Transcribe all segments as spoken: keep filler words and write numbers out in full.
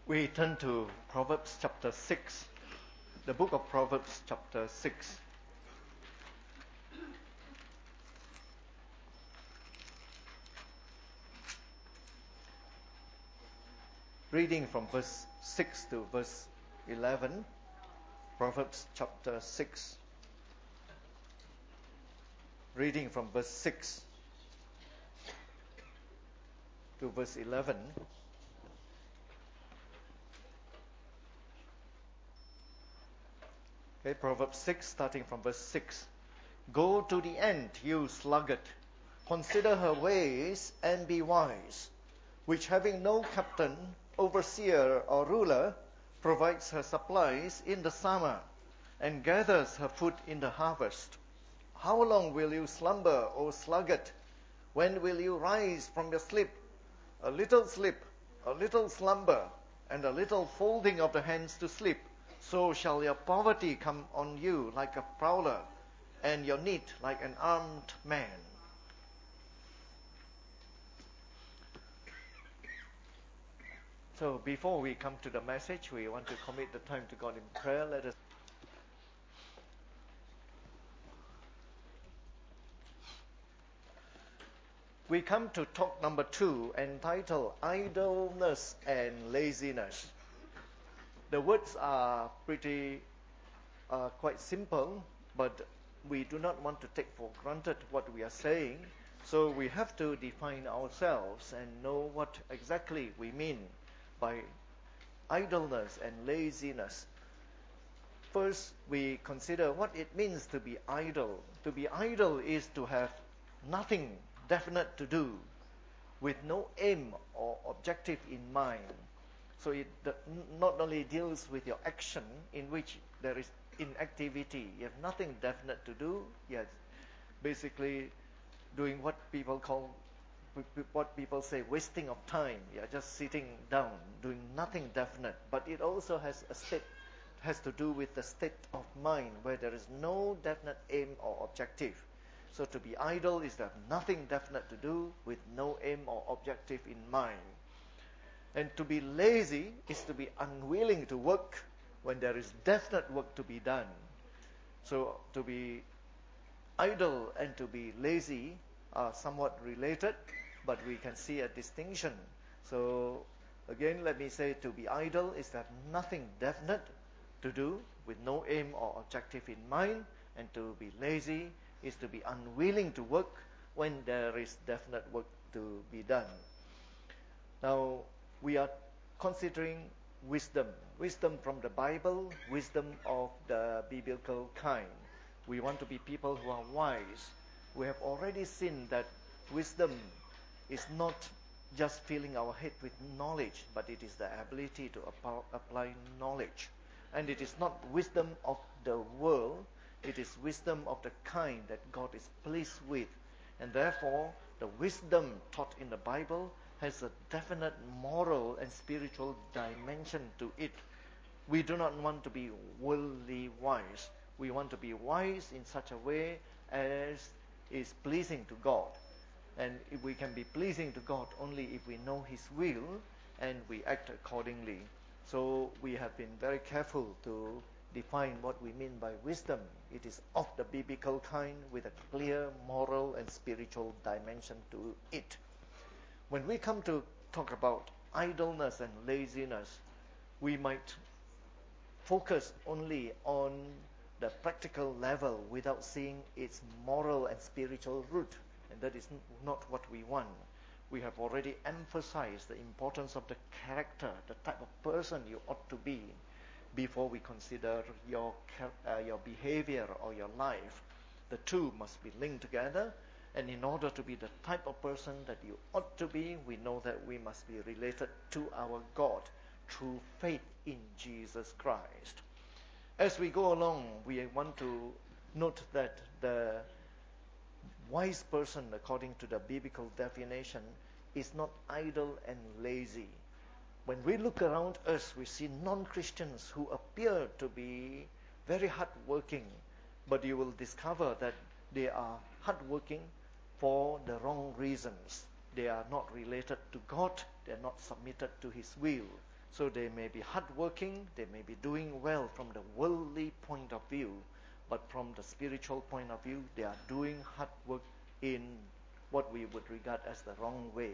We turn to Proverbs chapter six, the book of Proverbs chapter six. Reading from verse six to verse eleven, Proverbs chapter six. Reading from verse six to verse eleven. Okay, Proverbs six, starting from verse six. Go to the end, you sluggard. Consider her ways and be wise, which having no captain, overseer, or ruler, provides her supplies in the summer, and gathers her food in the harvest. How long will you slumber, O sluggard? When will you rise from your sleep? A little sleep, a little slumber, and a little folding of the hands to sleep. So shall your poverty come on you like a prowler, and your need like an armed man. So before we come to the message, we want to commit the time to God in prayer. Let us. We come to talk number two, entitled Idleness and Laziness. The words are pretty uh, quite simple, but we do not want to take for granted what we are saying. So we have to define ourselves and know what exactly we mean by idleness and laziness. First, we consider what it means to be idle. To be idle is to have nothing definite to do, with no aim or objective in mind. So it not only deals with your action, in which there is inactivity. You have nothing definite to do. You're basically doing what people call, what people say, wasting of time. You're just sitting down, doing nothing definite. But it also has a state, has to do with the state of mind, where there is no definite aim or objective. So to be idle is to have nothing definite to do, with no aim or objective in mind. And to be lazy is to be unwilling to work when there is definite work to be done. So to be idle and to be lazy are somewhat related, but we can see a distinction. So again, let me say, to be idle is to have nothing definite to do, with no aim or objective in mind. And to be lazy is to be unwilling to work when there is definite work to be done. Now, we are considering wisdom. Wisdom from the Bible, wisdom of the biblical kind. We want to be people who are wise. We have already seen that wisdom is not just filling our head with knowledge, but it is the ability to apply knowledge. And it is not wisdom of the world, it is wisdom of the kind that God is pleased with. And therefore, the wisdom taught in the Bible has a definite moral and spiritual dimension to it. We do not want to be worldly wise. We want to be wise in such a way as is pleasing to God. And if we can be pleasing to God only if we know His will and we act accordingly. So we have been very careful to define what we mean by wisdom. It is of the biblical kind, with a clear moral and spiritual dimension to it. When we come to talk about idleness and laziness, we might focus only on the practical level without seeing its moral and spiritual root. And that is not what we want. We have already emphasized the importance of the character, the type of person you ought to be, before we consider your uh, your behavior or your life. The two must be linked together. And in order to be the type of person that you ought to be, we know that we must be related to our God through faith in Jesus Christ. As we go along, we want to note that the wise person, according to the biblical definition, is not idle and lazy. When we look around us, we see non-Christians who appear to be very hardworking, but you will discover that they are hardworking for the wrong reasons. They are not related to God. They are not submitted to His will. So they may be hardworking, they may be doing well from the worldly point of view, but from the spiritual point of view, they are doing hard work in what we would regard as the wrong way.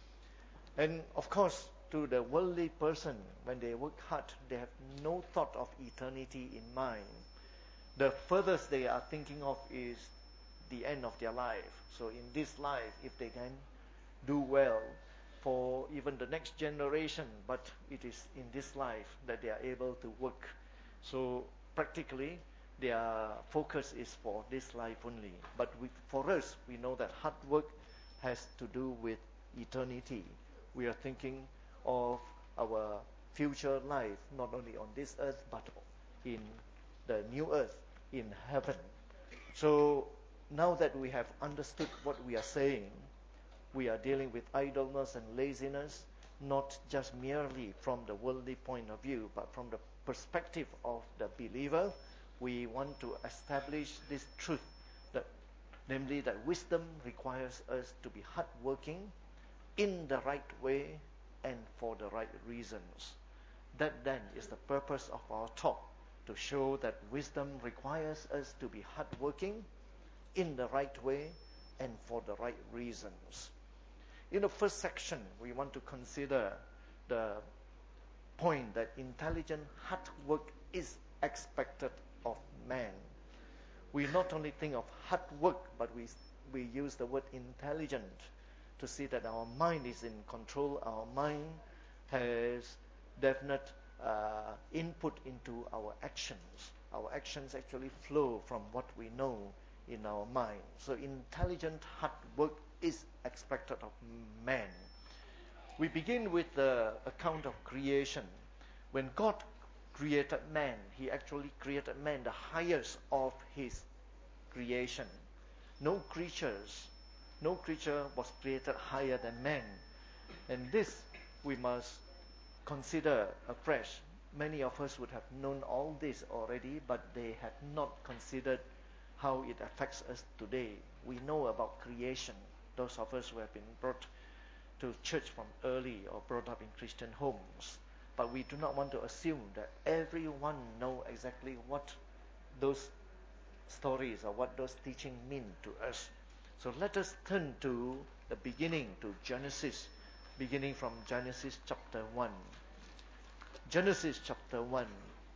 And of course, to the worldly person, when they work hard, they have no thought of eternity in mind. The furthest they are thinking of is the end of their life. So in this life, if they can do well for even the next generation, but it is in this life that they are able to work. So practically, their focus is for this life only. But with, for us, we know that hard work has to do with eternity. We are thinking of our future life, not only on this earth, but in the new earth, in heaven. So now that we have understood what we are saying, we are dealing with idleness and laziness, not just merely from the worldly point of view, but from the perspective of the believer. We want to establish this truth, that, namely that wisdom requires us to be hardworking in the right way and for the right reasons. That then is the purpose of our talk, to show that wisdom requires us to be hardworking in the right way and for the right reasons. In the first section, we want to consider the point that intelligent hard work is expected of man. We not only think of hard work, but we we use the word intelligent to see that our mind is in control. Our mind has definite uh, input into our actions. Our actions actually flow from what we know in our mind. So intelligent hard work is expected of man. We begin with the account of creation. When God created man, he actually created man the highest of his creation. No creatures, no creature was created higher than man. And this we must consider afresh. Many of us would have known all this already, but they have not considered how it affects us today. We know about creation. Those of us who have been brought to church from early or brought up in Christian homes. But we do not want to assume that everyone know exactly what those stories or what those teachings mean to us. So let us turn to the beginning, to Genesis, beginning from Genesis chapter one. Genesis chapter one.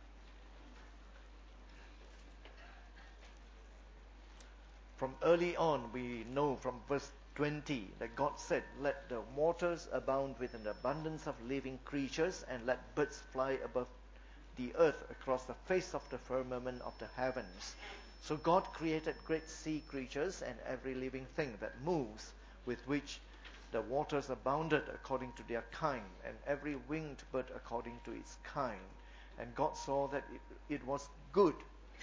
From early on, we know from verse twenty that God said, "Let the waters abound with an abundance of living creatures, and let birds fly above the earth across the face of the firmament of the heavens." So God created great sea creatures and every living thing that moves, with which the waters abounded according to their kind, and every winged bird according to its kind. And God saw that it, it was good.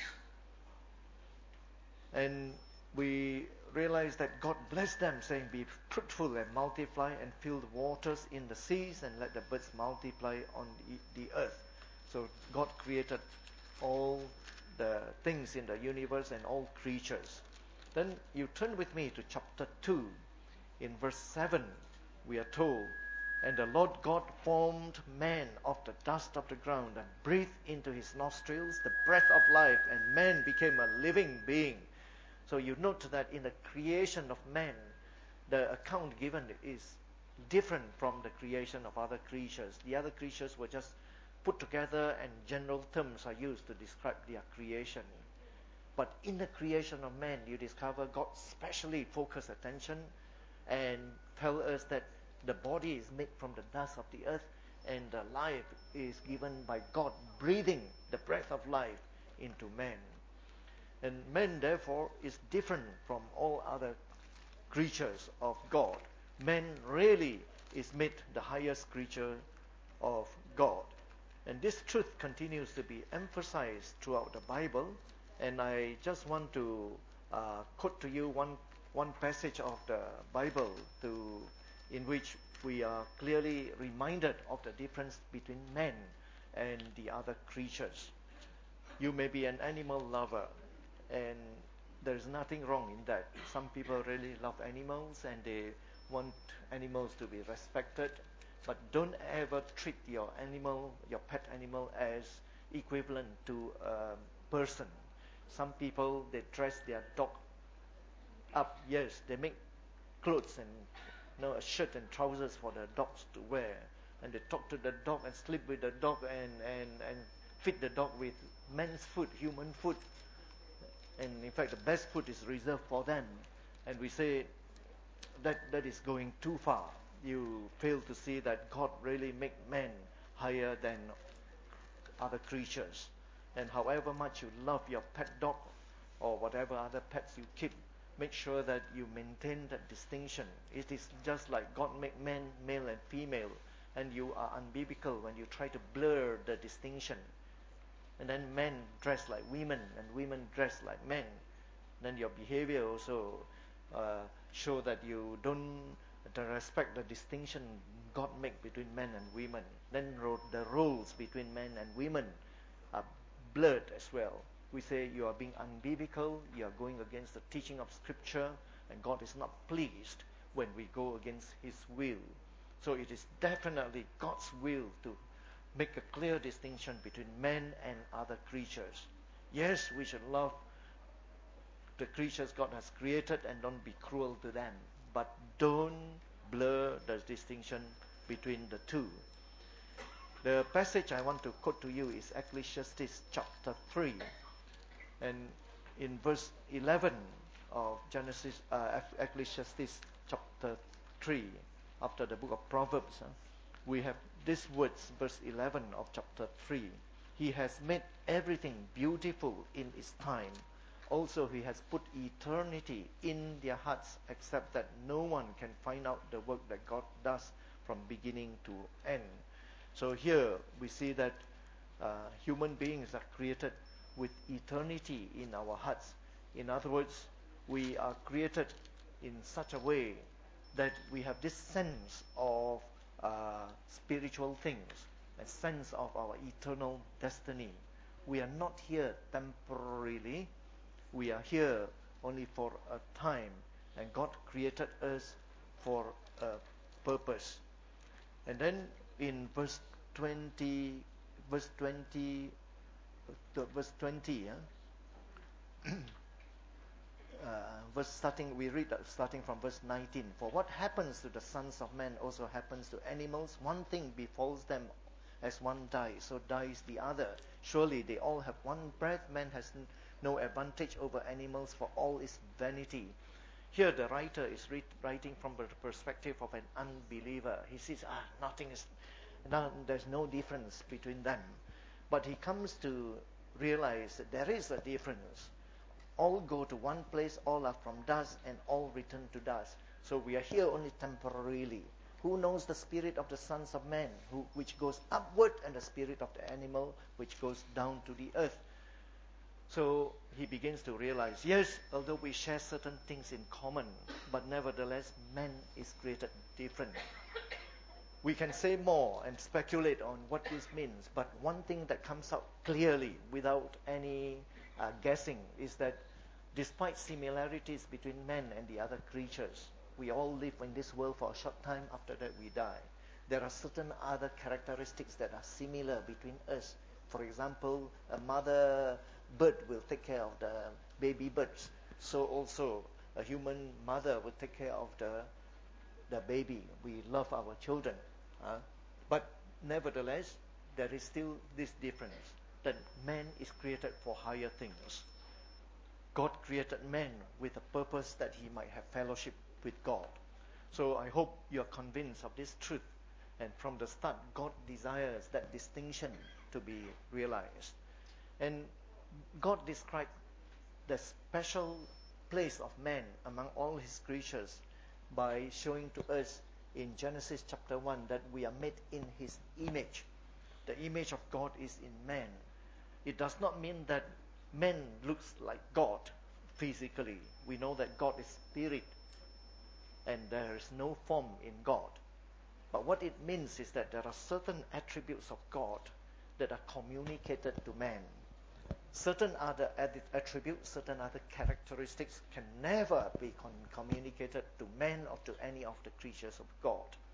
And we realize that God blessed them, saying, "Be fruitful and multiply, and fill the waters in the seas, and let the birds multiply on the, the earth." So God created all the things in the universe and all creatures. Then you turn with me to chapter two. In verse seven, we are told, "And the Lord God formed man of the dust of the ground, and breathed into his nostrils the breath of life, and man became a living being." So you note that in the creation of man, the account given is different from the creation of other creatures. The other creatures were just put together and general terms are used to describe their creation. But in the creation of man, you discover God specially focused attention and tell us that the body is made from the dust of the earth, and the life is given by God breathing the breath of life into man. And man, therefore, is different from all other creatures of God. Man really is made the highest creature of God. And this truth continues to be emphasized throughout the Bible. And I just want to uh, quote to you one one passage of the Bible to in which we are clearly reminded of the difference between man and the other creatures. You may be an animal lover, and there's nothing wrong in that. Some people really love animals and they want animals to be respected. But don't ever treat your animal, your pet animal, as equivalent to a person. Some people, they dress their dog up. Yes, they make clothes and you know, a shirt and trousers for the dogs to wear. And they talk to the dog and sleep with the dog and, and, and feed the dog with men's food, human food. And in fact, the best food is reserved for them. And we say that that is going too far. You fail to see that God really made man higher than other creatures. And however much you love your pet dog or whatever other pets you keep, make sure that you maintain that distinction. It is just like God made man male and female, and you are unbiblical when you try to blur the distinction. And then men dress like women and women dress like men. Then your behavior also uh, show that you don't respect the distinction God made between men and women. Then ro- the roles between men and women are blurred as well. We say you are being unbiblical, you are going against the teaching of Scripture, and God is not pleased when we go against His will. So it is definitely God's will to make a clear distinction between men and other creatures. Yes, we should love the creatures God has created and don't be cruel to them, but don't blur the distinction between the two. The passage I want to quote to you is Ecclesiastes chapter three. And in verse eleven of Genesis, uh, Ecclesiastes chapter three, after the book of Proverbs, huh, we have these words, verse eleven of chapter three. He has made everything beautiful in its time. Also, He has put eternity in their hearts, except that no one can find out the work that God does from beginning to end. So here we see that uh, human beings are created with eternity in our hearts. In other words, we are created in such a way that we have this sense of uh, spiritual things, a sense of our eternal destiny. We are not here temporarily. We are here only for a time, and God created us for a purpose. And then in verse twenty, verse twenty, uh, verse twenty, yeah? uh, verse starting, we read uh, starting from verse nineteen. For what happens to the sons of men also happens to animals. One thing befalls them, as one dies, so dies the other. Surely they all have one breath. Man has n- no advantage over animals, for all is vanity. Here the writer is re- writing from the perspective of an unbeliever. He says, ah, nothing is, no, there's no difference between them. But he comes to realize that there is a difference. All go to one place, all are from dust, and all return to dust. So we are here only temporarily. Who knows the spirit of the sons of men, who, which goes upward, and the spirit of the animal, which goes down to the earth? So he begins to realize, yes, although we share certain things in common, but nevertheless, man is created different. We can say more and speculate on what this means, but one thing that comes out clearly without any uh, guessing is that despite similarities between men and the other creatures, we all live in this world for a short time, after that we die. There are certain other characteristics that are similar between us. For example, a mother bird will take care of the baby birds. So also a human mother will take care of the the baby. We love our children. Uh, but nevertheless, there is still this difference, that man is created for higher things. God created man with a purpose that he might have fellowship with God. So I hope you are convinced of this truth. And from the start, God desires that distinction to be realized. And God described the special place of man among all his creatures by showing to us in Genesis chapter one that we are made in his image. The image of God is in man. It does not mean that man looks like God physically. We know that God is spirit and there is no form in God. But what it means is that there are certain attributes of God that are communicated to man. Certain other attributes, certain other characteristics can never be con- communicated to man or to any of the creatures of God.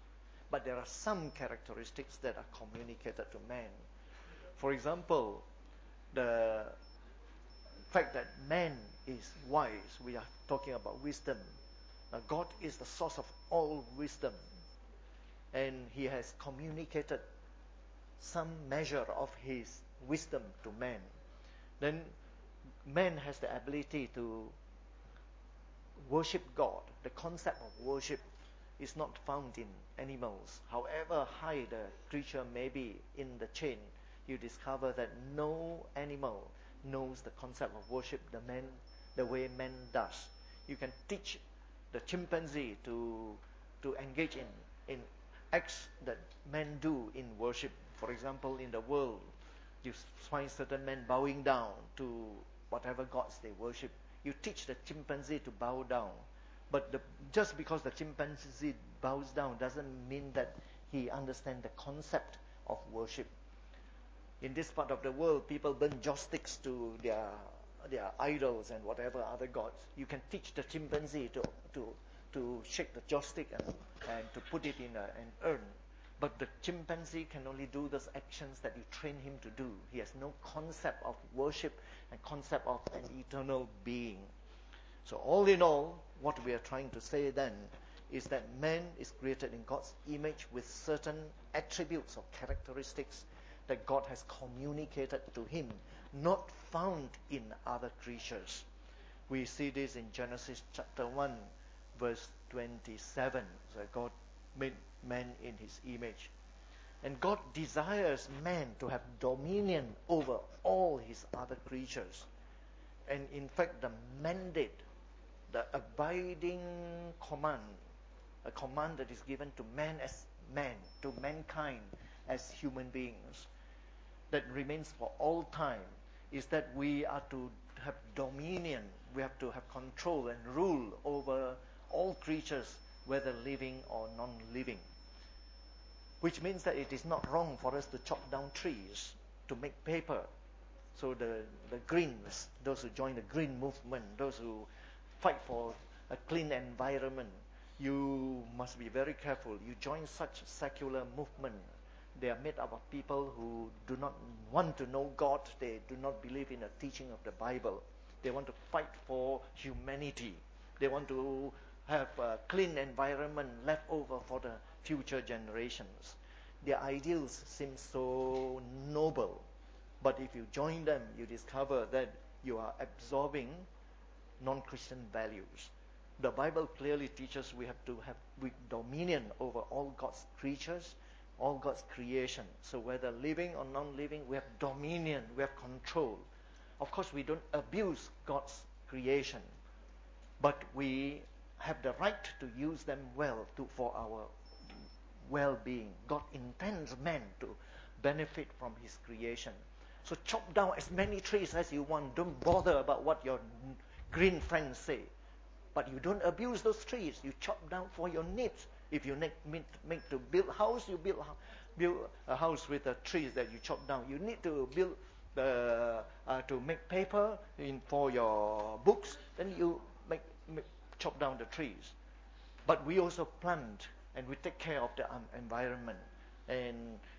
but there are some characteristics that are communicated to man. For example, the fact that man is wise. We are talking about wisdom. Now, God is the source of all wisdom, and He has communicated some measure of His wisdom to man. Then man has the ability to worship God. The concept of worship is not found in animals. However high the creature may be in the chain, you discover that no animal knows the concept of worship the man the way man does. You can teach the chimpanzee to to engage in in acts that men do in worship. For example, in the world, you find certain men bowing down to whatever gods they worship. You teach the chimpanzee to bow down. But the, just because the chimpanzee bows down doesn't mean that he understands the concept of worship. In this part of the world, people burn joss sticks to their their idols and whatever other gods. You can teach the chimpanzee to to to shake the joss stick and, and to put it in a, an urn. But the chimpanzee can only do those actions that you train him to do. He has no concept of worship and concept of an eternal being. So all in all, what we are trying to say then is that man is created in God's image with certain attributes or characteristics that God has communicated to him, not found in other creatures. We see this in Genesis chapter one, verse twenty-seven. So God made man in his image. And God desires man to have dominion over all his other creatures. And in fact, the mandate, the abiding command, a command that is given to man as man, to mankind as human beings, that remains for all time, is that we are to have dominion, we have to have control and rule over all creatures, whether living or non-living. Which means that it is not wrong for us to chop down trees to make paper. So the, the Greens, those who join the Green movement, those who fight for a clean environment, you must be very careful. You join such secular movement, they are made up of people who do not want to know God. They do not believe in the teaching of the Bible. They want to fight for humanity. They want to have a clean environment left over for the future generations. Their ideals seem so noble. But if you join them, you discover that you are absorbing non-Christian values. The Bible clearly teaches we have to have dominion over all God's creatures, all God's creation. So whether living or non-living, we have dominion, we have control. Of course, we don't abuse God's creation, but we have the right to use them well to, for our well-being. God intends man to benefit from his creation. So chop down as many trees as you want. Don't bother about what your green friends say. But you don't abuse those trees. You chop down for your needs. If you make, make, make to build a house, you build, build a house with the trees that you chop down. You need to build the uh, to make paper in for your books. Then you make, make chop down the trees. But we also plant and we take care of the um, environment. And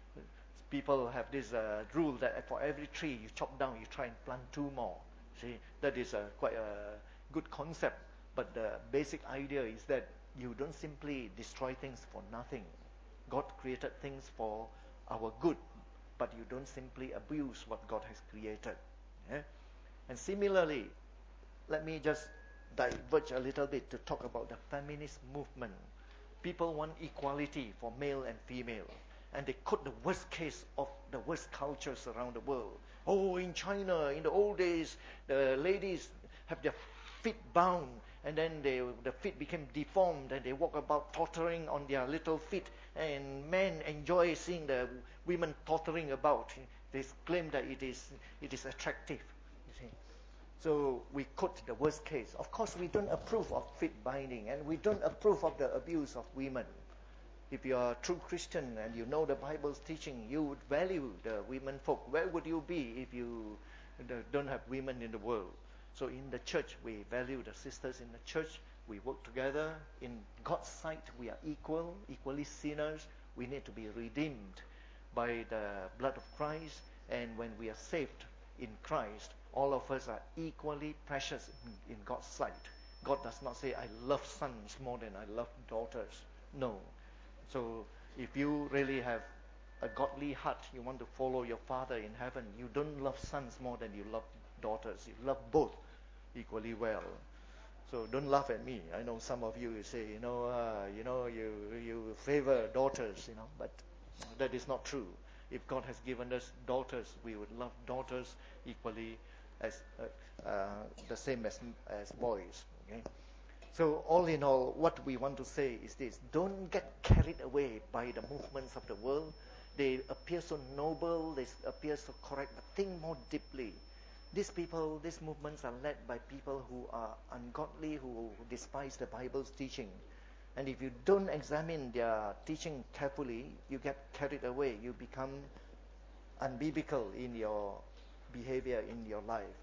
people have this uh, rule that for every tree you chop down, you try and plant two more. See, that is a, quite a good concept. But the basic idea is that you don't simply destroy things for nothing. God created things for our good, but you don't simply abuse what God has created. Yeah? And similarly, let me just diverge a little bit to talk about the feminist movement. People want equality for male and female. And they quote the worst case of the worst cultures around the world. Oh, in China, in the old days, the ladies have their feet bound, and then they, the feet became deformed, and they walk about tottering on their little feet. And men enjoy seeing the women tottering about. They claim that it is it is attractive. You see. So we quote the worst case. Of course, we don't approve of feet binding, and we don't approve of the abuse of women. If you are a true Christian and you know the Bible's teaching, you would value the women folk. Where would you be if you don't have women in the world? So in the church, we value the sisters in the church. We work together. In God's sight, we are equal, equally sinners. We need to be redeemed by the blood of Christ. And when we are saved in Christ, all of us are equally precious in, in God's sight. God does not say, I love sons more than I love daughters. No. So if you really have a godly heart, you want to follow your Father in heaven, you don't love sons more than you love daughters. You love both equally well. So don't laugh at me. I know some of you say, you know, uh, you know, you you favor daughters, you know, but that is not true. If God has given us daughters, we would love daughters equally as uh, uh, the same as as boys. Okay. So all in all, what we want to say is this: don't get carried away by the movements of the world. They appear so noble, they appear so correct, but think more deeply. These people, these movements are led by people who are ungodly, who despise the Bible's teaching. And if you don't examine their teaching carefully, you get carried away. You become unbiblical in your behavior, in your life.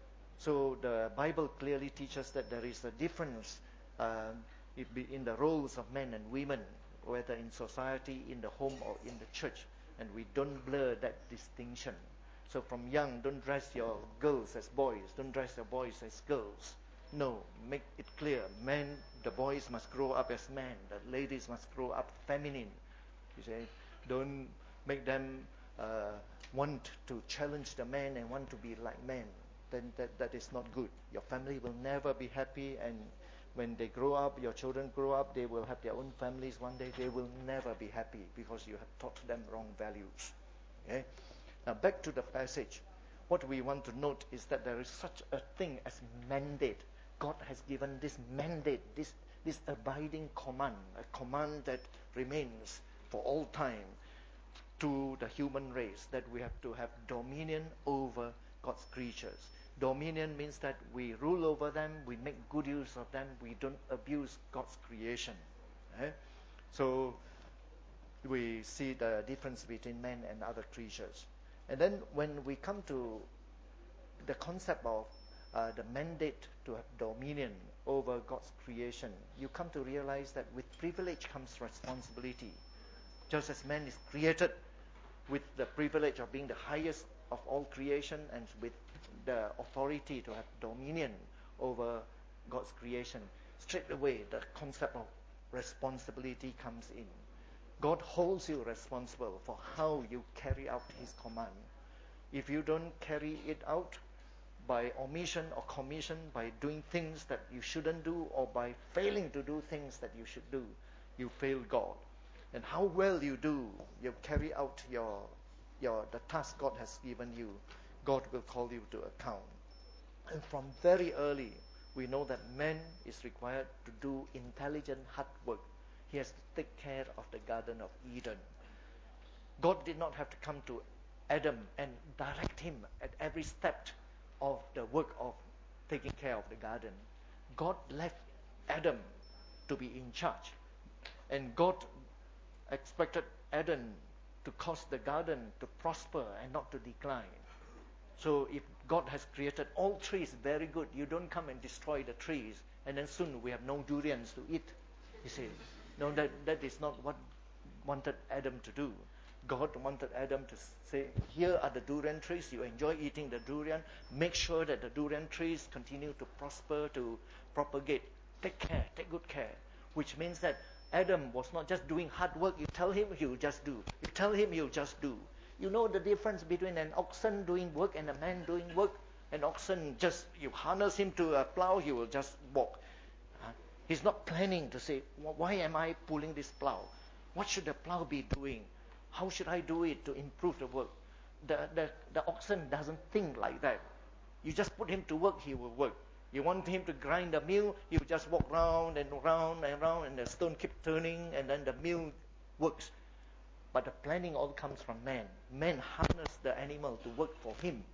So the Bible clearly teaches that there is a difference uh, in the roles of men and women, whether in society, in the home, or in the church. And we don't blur that distinction. So from young, don't dress your girls as boys. Don't dress your boys as girls. No, make it clear. Men, the boys must grow up as men. The ladies must grow up feminine. You say, don't make them uh, want to challenge the men and want to be like men. Then that, that is not good. Your family will never be happy, and when they grow up, your children grow up, they will have their own families one day. They will never be happy because you have taught them wrong values. Okay? Now back to the passage. What we want to note is that there is such a thing as mandate. God has given this mandate, this, this abiding command, a command that remains for all time to the human race, that we have to have dominion over God's creatures. Dominion means that we rule over them, we make good use of them, we don't abuse God's creation. Eh? So we see the difference between men and other creatures. And then when we come to the concept of uh, the mandate to have dominion over God's creation, you come to realize that with privilege comes responsibility. Just as man is created with the privilege of being the highest of all creation and with the authority to have dominion over God's creation, straight away the concept of responsibility comes in. God holds you responsible for how you carry out His command. If you don't carry it out by omission or commission, by doing things that you shouldn't do, or by failing to do things that you should do, you fail God. And how well you do, you carry out your, your the task God has given you, God will call you to account. And from very early, we know that man is required to do intelligent hard work. He has to take care of the Garden of Eden. God did not have to come to Adam and direct him at every step of the work of taking care of the garden. God left Adam to be in charge. And God expected Adam to cause the garden to prosper and not to decline. So if God has created all trees very good, you don't come and destroy the trees, and then soon we have no durians to eat. You see, no, that that is not what wanted Adam to do. God wanted Adam to say, here are the durian trees, you enjoy eating the durian, make sure that the durian trees continue to prosper, to propagate. Take care, take good care. Which means that Adam was not just doing hard work. You tell him, he'll just do. You tell him, he'll just do. You know the difference between an oxen doing work and a man doing work? An oxen, just, you harness him to a plow, he will just walk. Uh, he's not planning to say, why am I pulling this plow? What should the plow be doing? How should I do it to improve the work? The, the, the oxen doesn't think like that. You just put him to work, he will work. You want him to grind the mill, he will just walk round and round and round, and the stone keep turning, and then the mill works. But the planning all comes from man. Man harness the animal to work for him.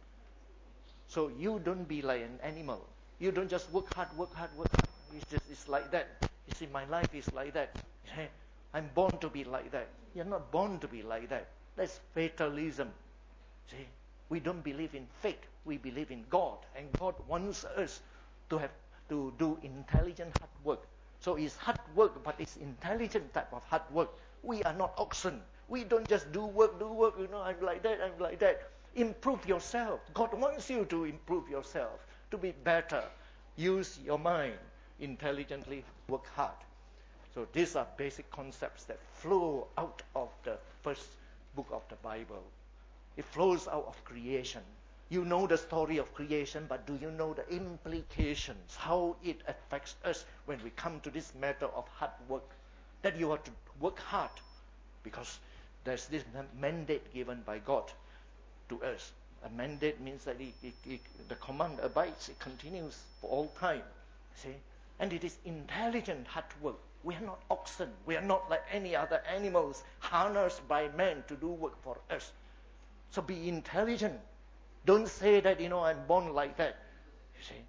So you don't be like an animal. You don't just work hard, work hard, work hard. It's just it's like that. You see, my life is like that. I'm born to be like that. You're not born to be like that. That's fatalism. See, we don't believe in fate. We believe in God, and God wants us to have to do intelligent hard work. So it's hard work, but it's intelligent type of hard work. We are not oxen. We don't just do work, do work, you know, I'm like that, I'm like that. Improve yourself. God wants you to improve yourself, to be better. Use your mind intelligently, work hard. So these are basic concepts that flow out of the first book of the Bible. It flows out of creation. You know the story of creation, but do you know the implications, how it affects us when we come to this matter of hard work? That you have to work hard because there's this mandate given by God to us. A mandate means that it, it, it, the command abides, it continues for all time. See? And it is intelligent hard work. We are not oxen. We are not like any other animals harnessed by men to do work for us. So be intelligent. Don't say that, you know, I'm born like that. You see?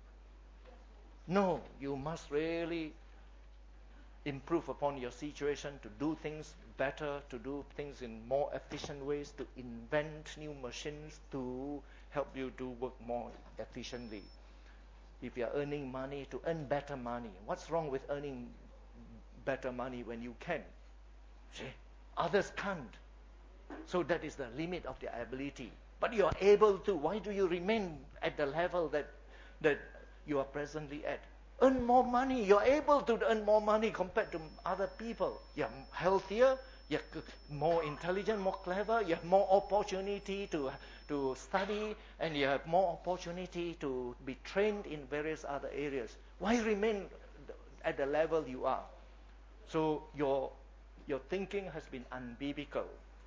No, you must really improve upon your situation, to do things better, to do things in more efficient ways, to invent new machines to help you do work more efficiently. If you are earning money, to earn better money. What's wrong with earning better money when you can? See? Others can't. So that is the limit of their ability. But you are able to. Why do you remain at the level that that you are presently at? Earn more money. You're able to earn more money compared to other people. You're healthier, you're more intelligent, more clever, you have more opportunity to, to study, and you have more opportunity to be trained in various other areas. Why remain at the level you are? So your, your thinking has been unbiblical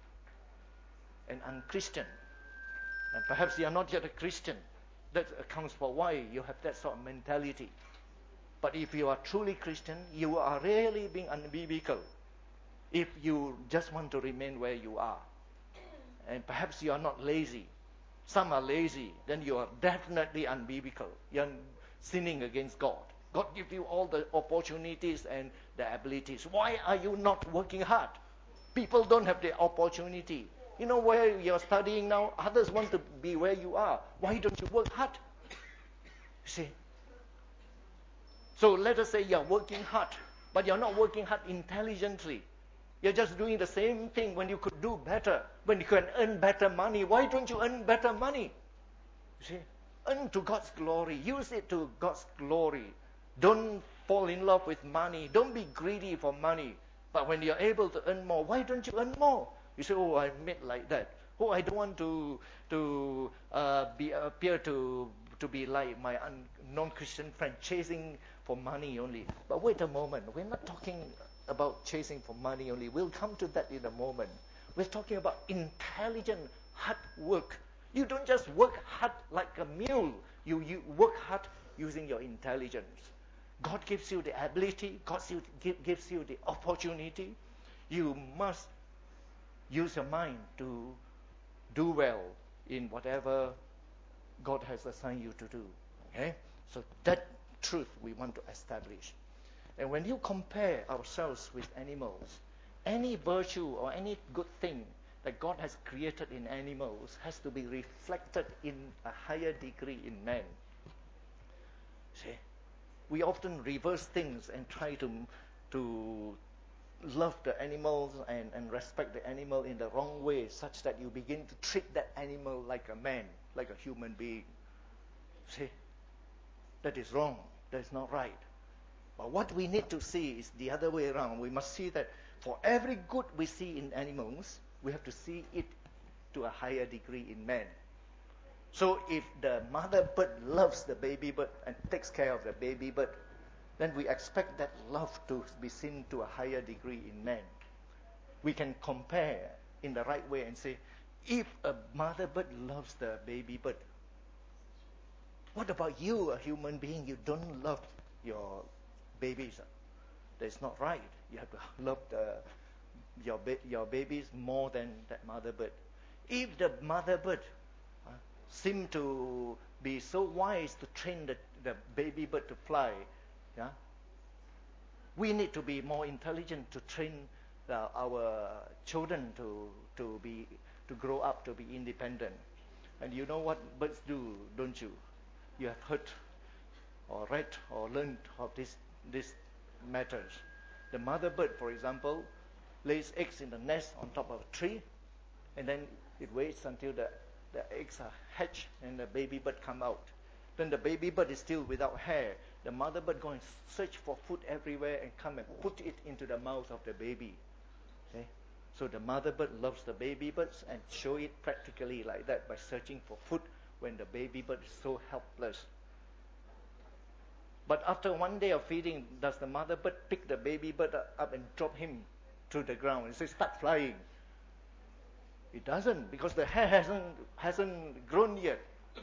and unchristian. And perhaps you are not yet a Christian. That accounts for why you have that sort of mentality. But if you are truly Christian, you are really being unbiblical if you just want to remain where you are. And perhaps you are not lazy. Some are lazy. Then you are definitely unbiblical. You're sinning against God. God gives you all the opportunities and the abilities. Why are you not working hard? People don't have the opportunity. You know where you're studying now? Others want to be where you are. Why don't you work hard? You see? So let us say you're working hard, but you're not working hard intelligently. You're just doing the same thing when you could do better, when you can earn better money. Why don't you earn better money? You see? Earn to God's glory. Use it to God's glory. Don't fall in love with money. Don't be greedy for money. But when you're able to earn more, why don't you earn more? You say, oh, I'm made like that. Oh, I don't want to to uh, be appear to to be like my un, non-Christian friend, chasing for money only. But wait a moment. We're not talking about chasing for money only. We'll come to that in a moment. We're talking about intelligent, hard work. You don't just work hard like a mule. You, you work hard using your intelligence. God gives you the ability. God gives you the opportunity. You must use your mind to do well in whatever God has assigned you to do. Okay? So that truth we want to establish. And when you compare ourselves with animals, any virtue or any good thing that God has created in animals has to be reflected in a higher degree in man. See? We often reverse things and try to, to love the animals and, and respect the animal in the wrong way, such that you begin to treat that animal like a man, like a human being. See? That is wrong. That is not right. But what we need to see is the other way around. We must see that for every good we see in animals, we have to see it to a higher degree in man. So if the mother bird loves the baby bird and takes care of the baby bird, then we expect that love to be seen to a higher degree in man. We can compare in the right way and say, if a mother bird loves the baby bird, what about you, a human being? You don't love your babies. That's not right. You have to love the, your, ba- your babies more than that mother bird. If the mother bird uh, seem to be so wise to train the, the baby bird to fly, yeah, we need to be more intelligent to train uh, our children to to be to grow up to be independent. And you know what birds do, don't you? You have heard or read or learned of this, these matters. The mother bird, for example, lays eggs in the nest on top of a tree, and then it waits until the, the eggs are hatched and the baby bird come out. Then the baby bird is still without hair. The mother bird go and search for food everywhere and come and put it into the mouth of the baby. Okay? So the mother bird loves the baby birds and show it practically like that by searching for food when the baby bird is so helpless. But after one day of feeding, does the mother bird pick the baby bird up and drop him to the ground and say, start flying? It doesn't, because the hair hasn't, hasn't grown yet.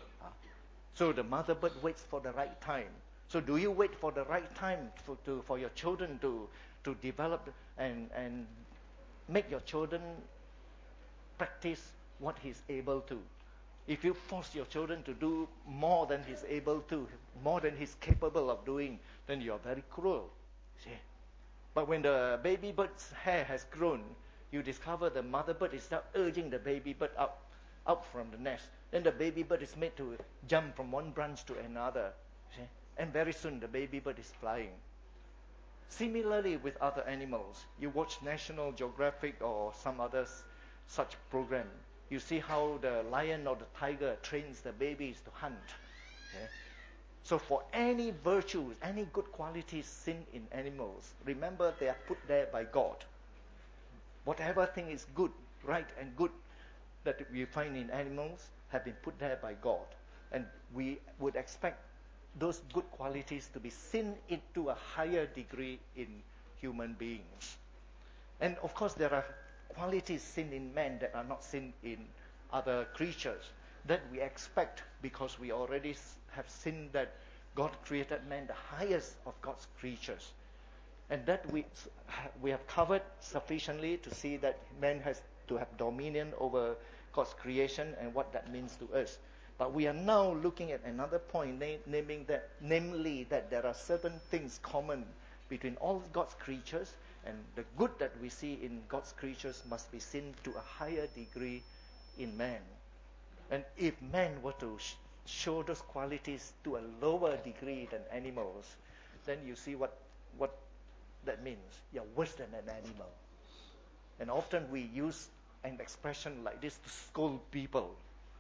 So the mother bird waits for the right time. So do you wait for the right time for, to, for your children to, to develop and, and make your children practice what he's able to? If you force your children to do more than he's able to, more than he's capable of doing, then you are very cruel. See? But when the baby bird's hair has grown, you discover the mother bird is now urging the baby bird up, up from the nest. Then the baby bird is made to jump from one branch to another. See? And very soon the baby bird is flying. Similarly with other animals, you watch National Geographic or some other such program. You see how the lion or the tiger trains the babies to hunt. Okay? So for any virtues, any good qualities seen in animals, remember they are put there by God. Whatever thing is good, right and good that we find in animals have been put there by God. And we would expect those good qualities to be seen into a higher degree in human beings. And of course there are qualities seen in man that are not seen in other creatures that we expect because we already have seen that God created man the highest of God's creatures. And that we, we have covered sufficiently to see that man has to have dominion over God's creation and what that means to us. But we are now looking at another point, na- naming that, namely that there are certain things common between all God's creatures, and the good that we see in God's creatures must be seen to a higher degree in man. And if man were to sh- show those qualities to a lower degree than animals, then you see what, what that means. You're worse than an animal. And often we use an expression like this to scold people.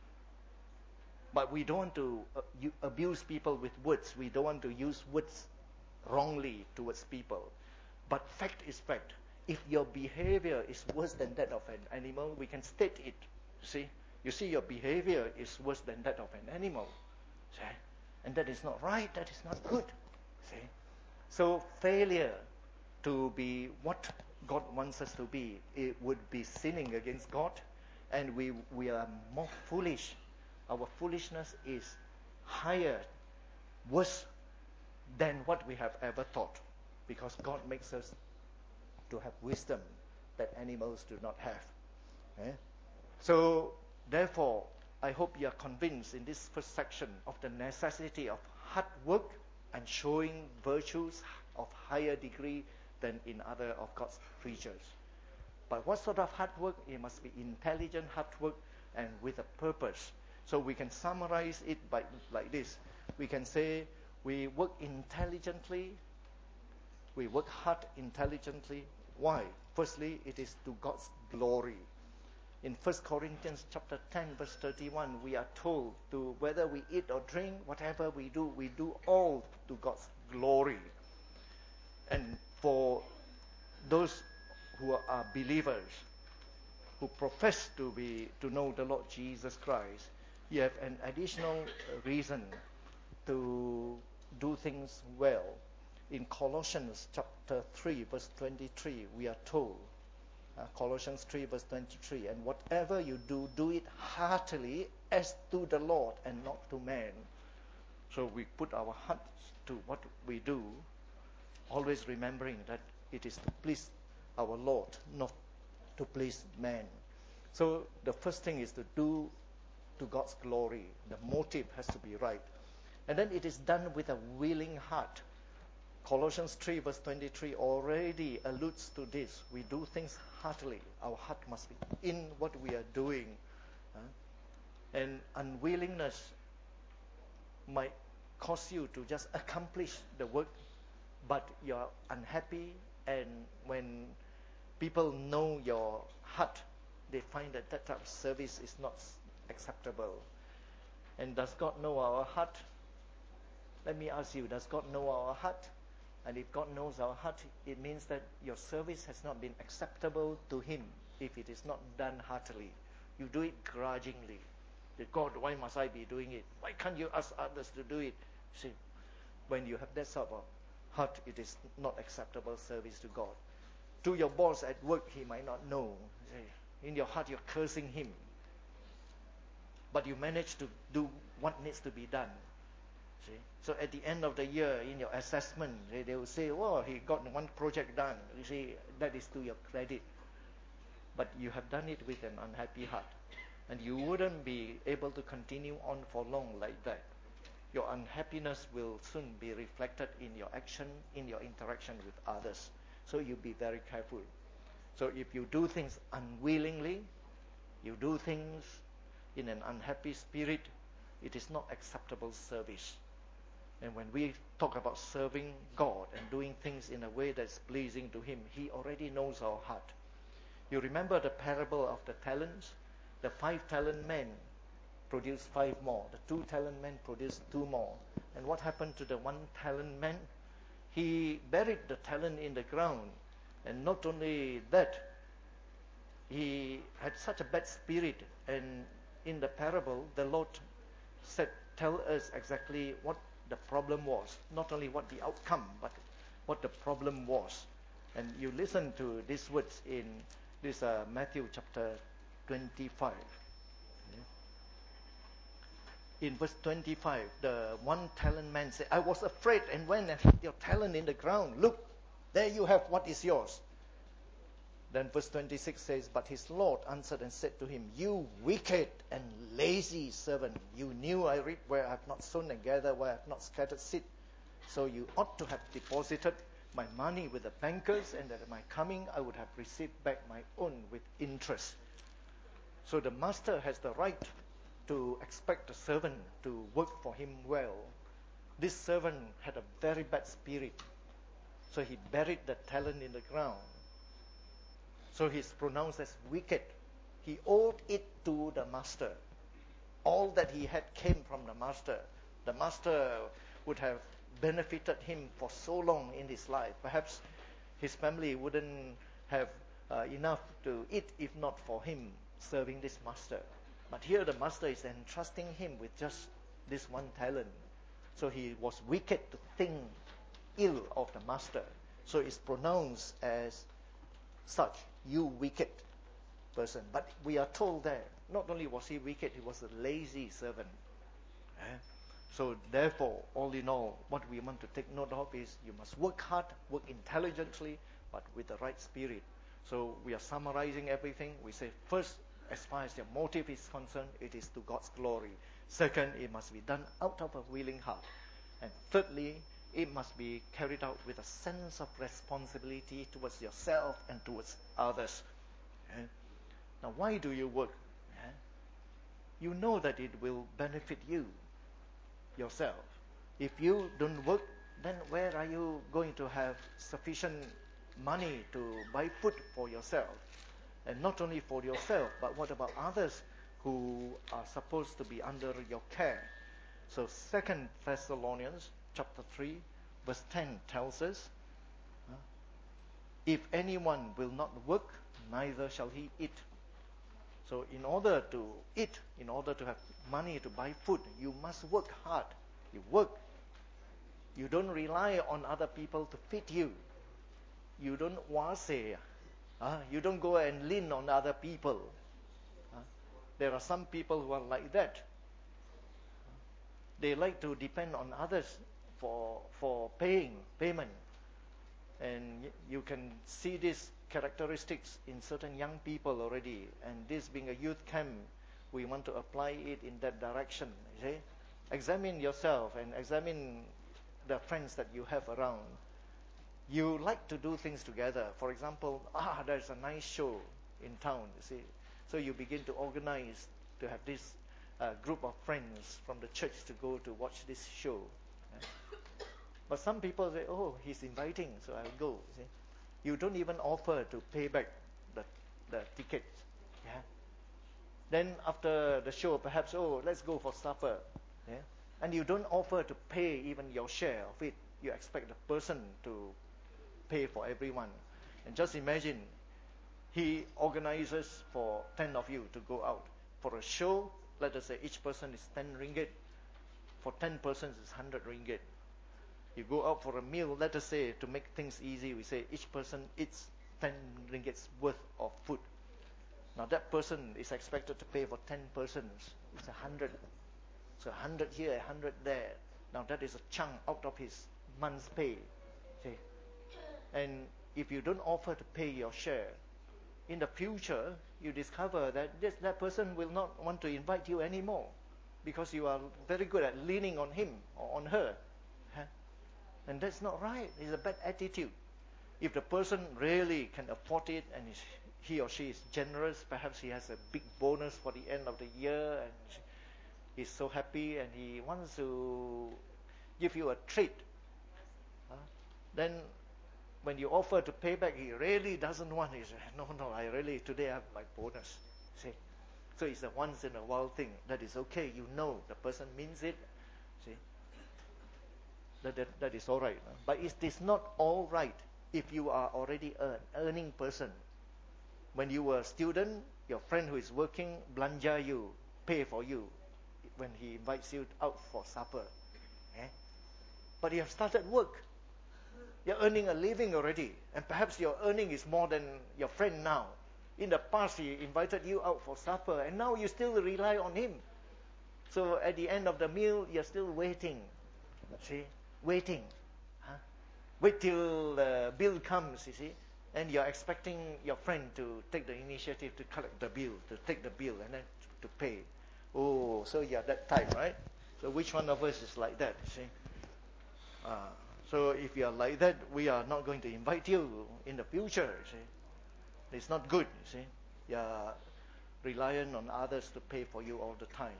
But we don't want to uh, you abuse people with words. We don't want to use words wrongly towards people. But fact is fact. If your behavior is worse than that of an animal, we can state it. See? You see, your behavior is worse than that of an animal. See? And that is not right. That is not good. See? So failure to be what God wants us to be, it would be sinning against God, and we we are more foolish. Our foolishness is higher, worse than what we have ever thought, because God makes us to have wisdom that animals do not have. Eh? So, therefore, I hope you are convinced in this first section of the necessity of hard work and showing virtues of higher degree than in other of God's creatures. But what sort of hard work? It must be intelligent hard work and with a purpose. So we can summarize it by like this. We can say we work intelligently, we work hard intelligently. Why? Firstly, it is to God's glory. In First Corinthians chapter ten, verse thirty-one, we are told to whether we eat or drink, whatever we do, we do all to God's glory. And for those who are believers, who profess to be to know the Lord Jesus Christ, you have an additional reason to do things well. In Colossians chapter three, verse twenty-three, we are told, uh, Colossians three, verse twenty-three, and whatever you do, do it heartily as to the Lord and not to man. So we put our hearts to what we do, always remembering that it is to please our Lord, not to please man. So the first thing is to do to God's glory. The motive has to be right. And then it is done with a willing heart. Colossians three verse twenty-three already alludes to this. We do things heartily. Our heart must be in what we are doing. Uh, and unwillingness might cause you to just accomplish the work, but you're unhappy, and when people know your heart, they find that that type of service is not acceptable. And does God know our heart? Let me ask you, does God know our heart? And if God knows our heart, it means that your service has not been acceptable to Him if it is not done heartily. You do it grudgingly. That God, why must I be doing it? Why can't you ask others to do it? See, when you have that sort of heart, it is not acceptable service to God. To your boss at work, he might not know. In your heart, you're cursing him. But you manage to do what needs to be done. See? So at the end of the year, in your assessment, they, they will say, oh, he got one project done. You see, that is to your credit. But you have done it with an unhappy heart. And you wouldn't be able to continue on for long like that. Your unhappiness will soon be reflected in your action, in your interaction with others. So you be very careful. So if you do things unwillingly, you do things in an unhappy spirit, it is not acceptable service. And when we talk about serving God and doing things in a way that's pleasing to Him, He already knows our heart. You remember the parable of the talents? The five talent men produced five more. The two talent men produced two more. And what happened to the one talent man? He buried the talent in the ground. And not only that, he had such a bad spirit. And in the parable, the Lord said, tell us exactly what the problem was. Not only what the outcome, but what the problem was. And you listen to these words in this uh, Matthew chapter twenty-five. In verse twenty-five, the one talent man said, I was afraid and went and hid your talent in the ground. Look, there you have what is yours. Then verse twenty-six says, but his Lord answered and said to him, you wicked and lazy servant, you knew I reap where I have not sown and gather where I have not scattered seed. So you ought to have deposited my money with the bankers, and that at my coming I would have received back my own with interest. So the master has the right to expect the servant to work for him well. This servant had a very bad spirit, so he buried the talent in the ground. So he's pronounced as wicked. He owed it to the master. All that he had came from the master. The master would have benefited him for so long in his life. Perhaps his family wouldn't have uh, enough to eat if not for him serving this master. But here the master is entrusting him with just this one talent. So he was wicked to think ill of the master. So it's pronounced as such, you wicked person. But we are told that not only was he wicked, he was a lazy servant. Eh? So therefore, all in all, what we want to take note of is you must work hard, work intelligently, but with the right spirit. So we are summarizing everything. We say, first, as far as your motive is concerned, it is to God's glory. Second, it must be done out of a willing heart. And thirdly, it must be carried out with a sense of responsibility towards yourself and towards others. Eh? Now, why do you work? Eh? You know that it will benefit you, yourself. If you don't work, then where are you going to have sufficient money to buy food for yourself? And not only for yourself, but what about others who are supposed to be under your care? So Second Thessalonians chapter three, verse ten tells us, uh, if anyone will not work, neither shall he eat. So in order to eat, in order to have money to buy food, you must work hard. You work. You don't rely on other people to feed you. You don't wase. Uh, you don't go and lean on other people. Uh, there are some people who are like that. Uh, they like to depend on others for for paying, payment. And y- you can see these characteristics in certain young people already. And this being a youth camp, we want to apply it in that direction. You see? Examine yourself and examine the friends that you have around. You like to do things together. For example, ah, there's a nice show in town, you see. So you begin to organize to have this uh, group of friends from the church to go to watch this show. Yeah. But some people say, oh, he's inviting, so I'll go. You see? You don't even offer to pay back the, the ticket. Yeah. Then after the show, perhaps, oh, let's go for supper. Yeah. And you don't offer to pay even your share of it. You expect the person to pay for everyone. And just imagine, he organizes for ten of you to go out. For a show, let us say each person is ten ringgit. For ten persons, it's one hundred ringgit. You go out for a meal, let us say, to make things easy, we say each person eats ten ringgits worth of food. Now that person is expected to pay for ten persons. It's a hundred. So a hundred here, a hundred there. Now that is a chunk out of his month's pay. See? And if you don't offer to pay your share, in the future, you discover that this, that person will not want to invite you anymore because you are very good at leaning on him or on her. Huh? And that's not right. It's a bad attitude. If the person really can afford it and is, he or she is generous, perhaps he has a big bonus for the end of the year and he's so happy and he wants to give you a treat, huh? Then when you offer to pay back, he really doesn't want. He says, no, no, I really, today I have my bonus. See? So it's a once in a while thing. That is okay. You know the person means it. See? That, that, that is all right. But it is not all right if you are already an earning person. When you were a student, your friend who is working, belanja you, pay for you when he invites you out for supper. Eh? But you have started work. You're earning a living already. And perhaps your earning is more than your friend now. In the past, he invited you out for supper, and now you still rely on him. So at the end of the meal, you're still waiting. See? Waiting. Huh? Wait till the bill comes, you see. And you're expecting your friend to take the initiative to collect the bill, to take the bill, and then to pay. Oh, so you're that type, right? So which one of us is like that, you see? Uh, so if you are like that, we are not going to invite you in the future, you see. It's not good, you see. You're reliant on others to pay for you all the time.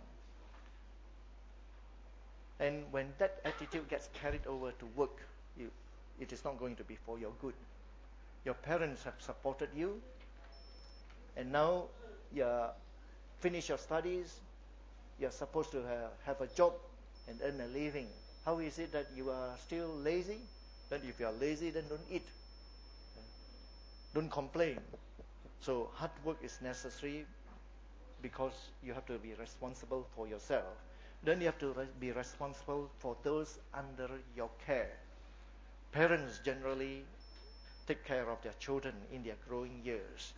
And when that attitude gets carried over to work, you, it is not going to be for your good. Your parents have supported you, and now you're finished your studies, you're supposed to have, have a job and earn a living. How is it that you are still lazy? Then if you are lazy, then don't eat. Don't complain. So hard work is necessary because you have to be responsible for yourself. Then you have to re- be responsible for those under your care. Parents generally take care of their children in their growing years.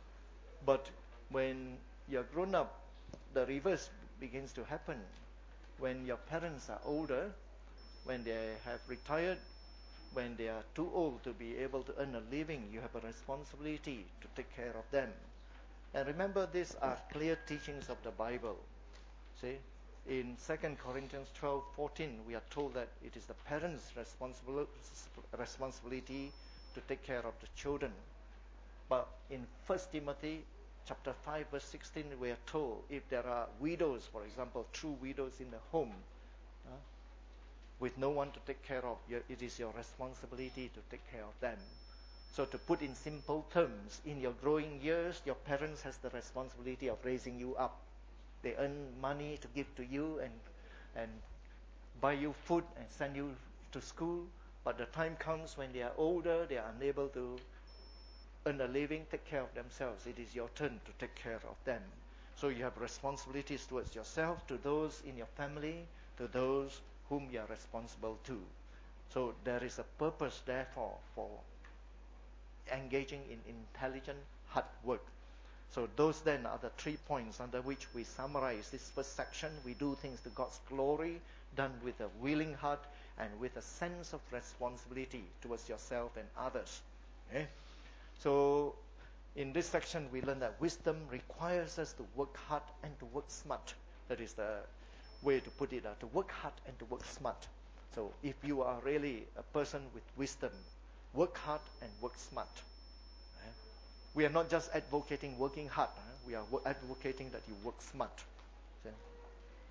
But when you're grown up, the reverse begins to happen. When your parents are older, when they have retired, when they are too old to be able to earn a living, you have a responsibility to take care of them. And remember, these are clear teachings of the Bible. See, in Second Corinthians twelve fourteen, we are told that it is the parents' responsibil- responsibility to take care of the children. But in First Timothy chapter five, verse sixteen, we are told if there are widows, for example, true widows in the home, uh, with no one to take care of, it is your responsibility to take care of them. So to put in simple terms, in your growing years, your parents has the responsibility of raising you up. They earn money to give to you and and buy you food and send you to school. But the time comes when they are older, they are unable to earn a living, take care of themselves. It is your turn to take care of them. So you have responsibilities towards yourself, to those in your family, to those whom you are responsible to. So there is a purpose, therefore, for engaging in intelligent hard work. So those then are the three points under which we summarize this first section. We do things to God's glory, done with a willing heart and with a sense of responsibility towards yourself and others. Okay? So in this section we learn that wisdom requires us to work hard and to work smart. That is the way to put it, uh, to work hard and to work smart. So if you are really a person with wisdom, work hard and work smart. Okay? We are not just advocating working hard. Huh? We are advocating that you work smart. Okay?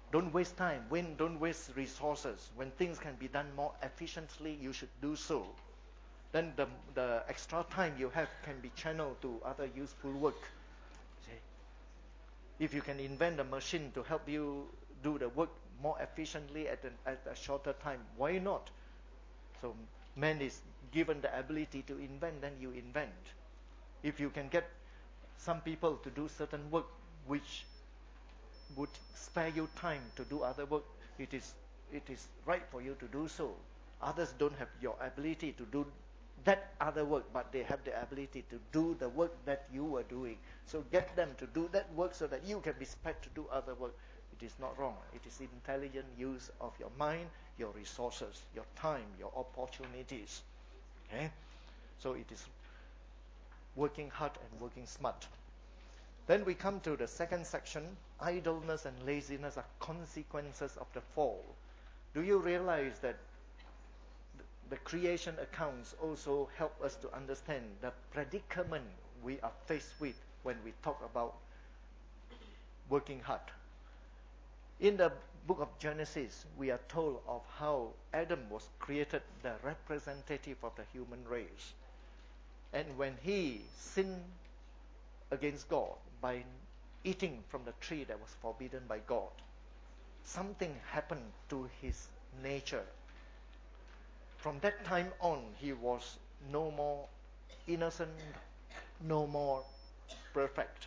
Don't waste time. When don't waste resources. When things can be done more efficiently, you should do so. Then the the extra time you have can be channeled to other useful work. See? If you can invent a machine to help you do the work more efficiently at, an, at a shorter time, why not? So man is given the ability to invent, then you invent. If you can get some people to do certain work which would spare you time to do other work, it is it is right for you to do so. Others don't have your ability to do that other work, but they have the ability to do the work that you were doing. So get them to do that work so that you can be spared to do other work. It is not wrong. It is intelligent use of your mind, your resources, your time, your opportunities. Okay? So it is working hard and working smart. Then we come to the second section. Idleness and laziness are consequences of the fall. Do you realize that the creation accounts also help us to understand the predicament we are faced with when we talk about working hard? In the book of Genesis, we are told of how Adam was created the representative of the human race. And when he sinned against God by eating from the tree that was forbidden by God, something happened to his nature. From that time on, he was no more innocent, no more perfect.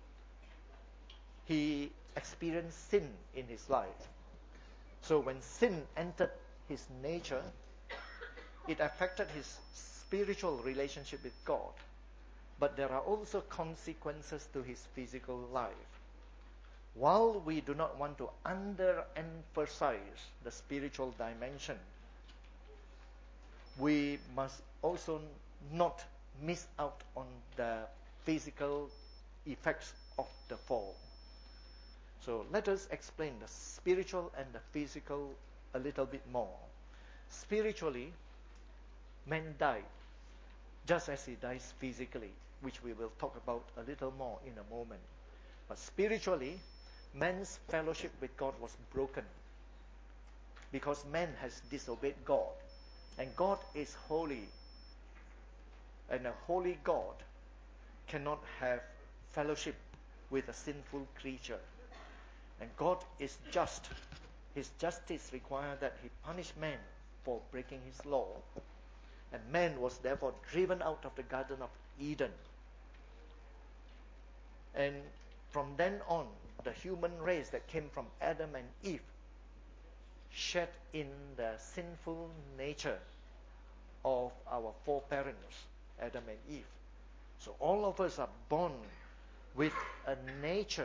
He experienced sin in his life. So when sin entered his nature, it affected his spiritual relationship with God. But there are also consequences to his physical life. While we do not want to underemphasize the spiritual dimension, we must also not miss out on the physical effects of the fall. So let us explain the spiritual and the physical a little bit more. Spiritually, man died just as he dies physically, which we will talk about a little more in a moment. But spiritually, man's fellowship with God was broken because man has disobeyed God. And God is holy. And a holy God cannot have fellowship with a sinful creature. And God is just. His justice required that he punish man for breaking his law. And man was therefore driven out of the Garden of Eden. And from then on, the human race that came from Adam and Eve shed in the sinful nature of our foreparents, Adam and Eve. So all of us are born with a nature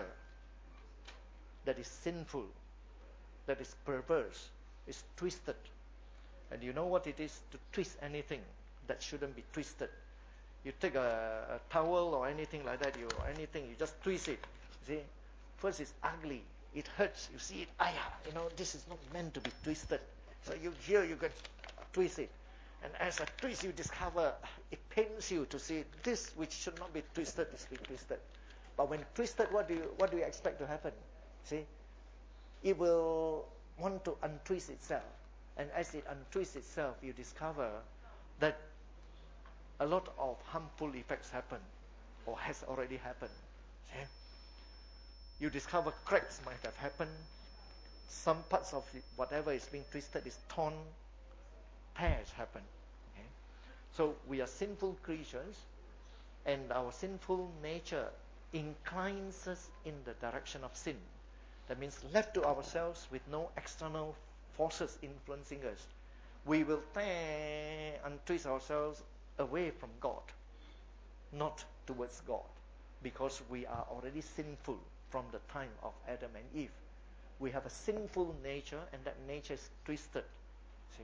that is sinful, that is perverse, is twisted. And you know what it is to twist anything that shouldn't be twisted. You take a, a towel or anything like that, you anything, you just twist it. See, first it's ugly, it hurts. You see it, ayah, you know, this is not meant to be twisted. So you here you can twist it, and as a twist, you discover it pains you to see this which should not be twisted is being twisted. But when twisted, what do you what do you expect to happen? See, it will want to untwist itself, and as it untwists itself, you discover that a lot of harmful effects happen, or has already happened. See? You discover cracks might have happened. Some parts of it, whatever is being twisted is torn. Tears happen. Okay? So we are sinful creatures, and our sinful nature inclines us in the direction of sin. That means left to ourselves with no external forces influencing us, we will tear and twist ourselves away from God, not towards God, because we are already sinful from the time of Adam and Eve. We have a sinful nature, and that nature is twisted. See?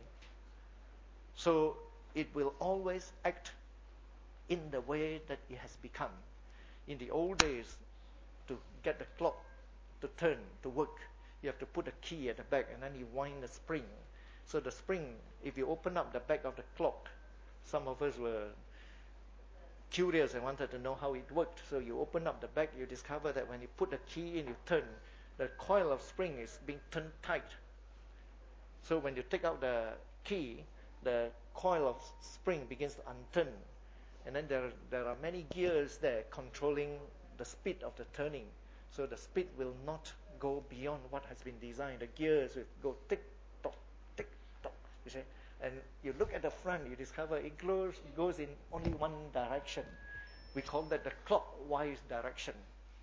So it will always act in the way that it has become. In the old days, to get the clock to turn, to work, you have to put a key at the back, and then you wind the spring. So the spring, if you open up the back of the clock, some of us were curious and wanted to know how it worked. So you open up the back, you discover that when you put the key in, you turn, the coil of spring is being turned tight. So when you take out the key, the coil of spring begins to unturn. And then there, there are many gears there controlling the speed of the turning. So the speed will not go beyond what has been designed. The gears will go tick, tock, tick, tock, you see. And you look at the front, you discover it goes, goes in only one direction. We call that the clockwise direction.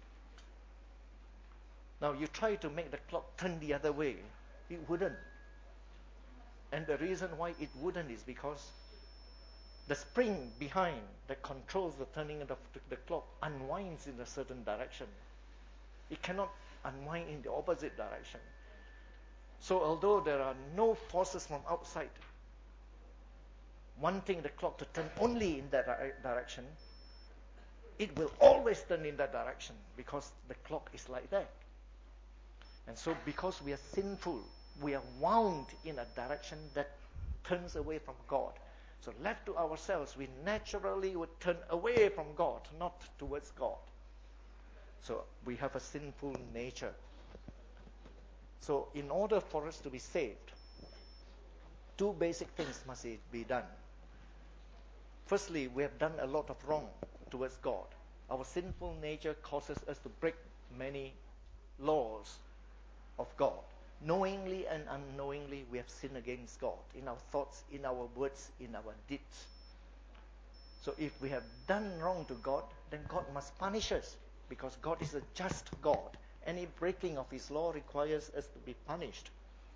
Now you try to make the clock turn the other way, it wouldn't. And the reason why it wouldn't is because the spring behind that controls the turning of the, the clock unwinds in a certain direction. It cannot unwind in the opposite direction. So although there are no forces from outside wanting the clock to turn only in that direction, it will always turn in that direction because the clock is like that. And so because we are sinful, we are wound in a direction that turns away from God. So left to ourselves, we naturally would turn away from God, not towards God. So we have a sinful nature. So in order for us to be saved, two basic things must be done. Firstly, we have done a lot of wrong towards God. Our sinful nature causes us to break many laws of God. Knowingly and unknowingly, we have sinned against God in our thoughts, in our words, in our deeds. So if we have done wrong to God, then God must punish us because God is a just God. Any breaking of His law requires us to be punished.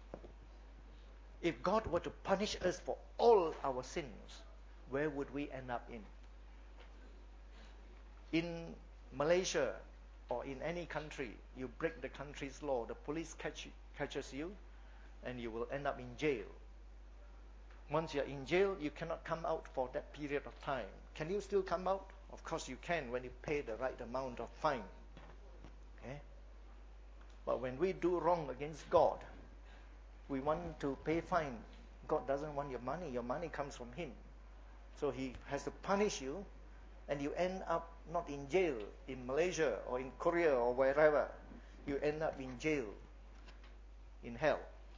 If God were to punish us for all our sins, where would we end up in? In Malaysia or in any country, you break the country's law, the police catch you, catches you, and you will end up in jail. Once you're in jail, you cannot come out for that period of time. Can you still come out? Of course you can when you pay the right amount of fine. Okay? But when we do wrong against God, we want to pay fine. God doesn't want your money. Your money comes from Him. So He has to punish you, and you end up not in jail in Malaysia or in Korea or wherever. You end up in jail, in hell.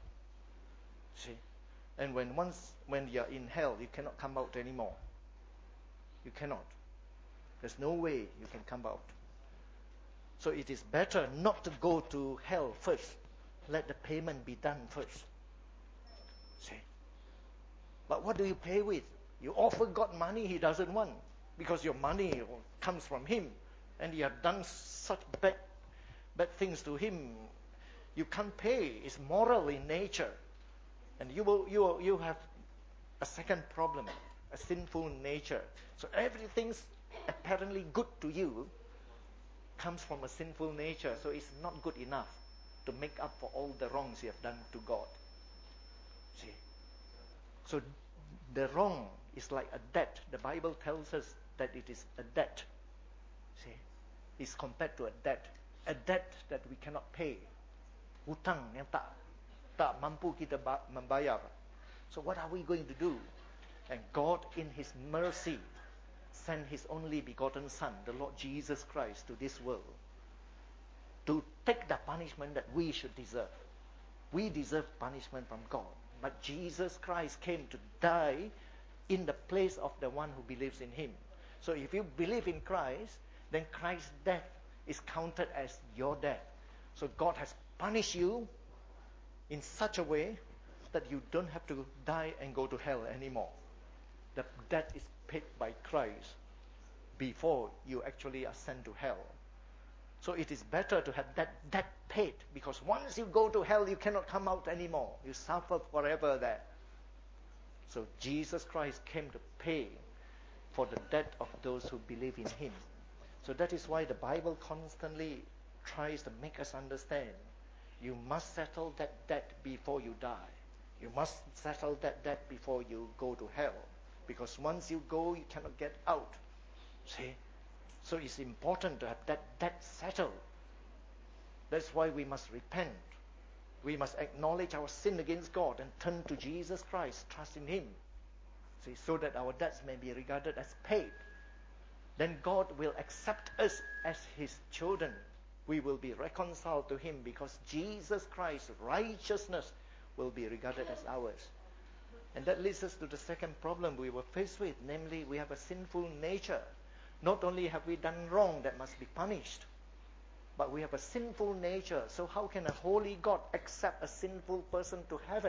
See? And when once when you're in hell, you cannot come out anymore. You cannot. There's no way you can come out. So it is better not to go to hell first. Let the payment be done first. See? But what do you pay with? You offer God money He doesn't want because your money comes from Him and you have done such bad, bad things to Him. You can't pay. It's moral in nature. And you will, you will, you have a second problem, a sinful nature. So everything's apparently good to you comes from a sinful nature. So it's not good enough to make up for all the wrongs you have done to God. See? So the wrong is like a debt. The Bible tells us that it is a debt. See? It's compared to a debt. A debt that we cannot pay. Hutang yang tak tak mampu kita membayar. So what are we going to do? And God in His mercy sent His only begotten Son, the Lord Jesus Christ, to this world to take the punishment that we should deserve. We deserve punishment from God. But Jesus Christ came to die in the place of the one who believes in Him. So if you believe in Christ, then Christ's death is counted as your death. So God has punished you in such a way that you don't have to die and go to hell anymore. The debt is paid by Christ before you actually are sent to hell. So it is better to have that debt paid, because once you go to hell, you cannot come out anymore. You suffer forever there. So Jesus Christ came to pay for the debt of those who believe in Him. So that is why the Bible constantly tries to make us understand you must settle that debt before you die. You must settle that debt before you go to hell. Because once you go, you cannot get out. See? So it's important to have that debt settled. That's why we must repent. We must acknowledge our sin against God and turn to Jesus Christ, trust in Him. See, so that our debts may be regarded as paid. Then God will accept us as His children. We will be reconciled to him because Jesus Christ's righteousness will be regarded as ours. And that leads us to the second problem we were faced with, namely we have a sinful nature. Not only have we done wrong that must be punished, but we have a sinful nature. So how can a holy God accept a sinful person to heaven?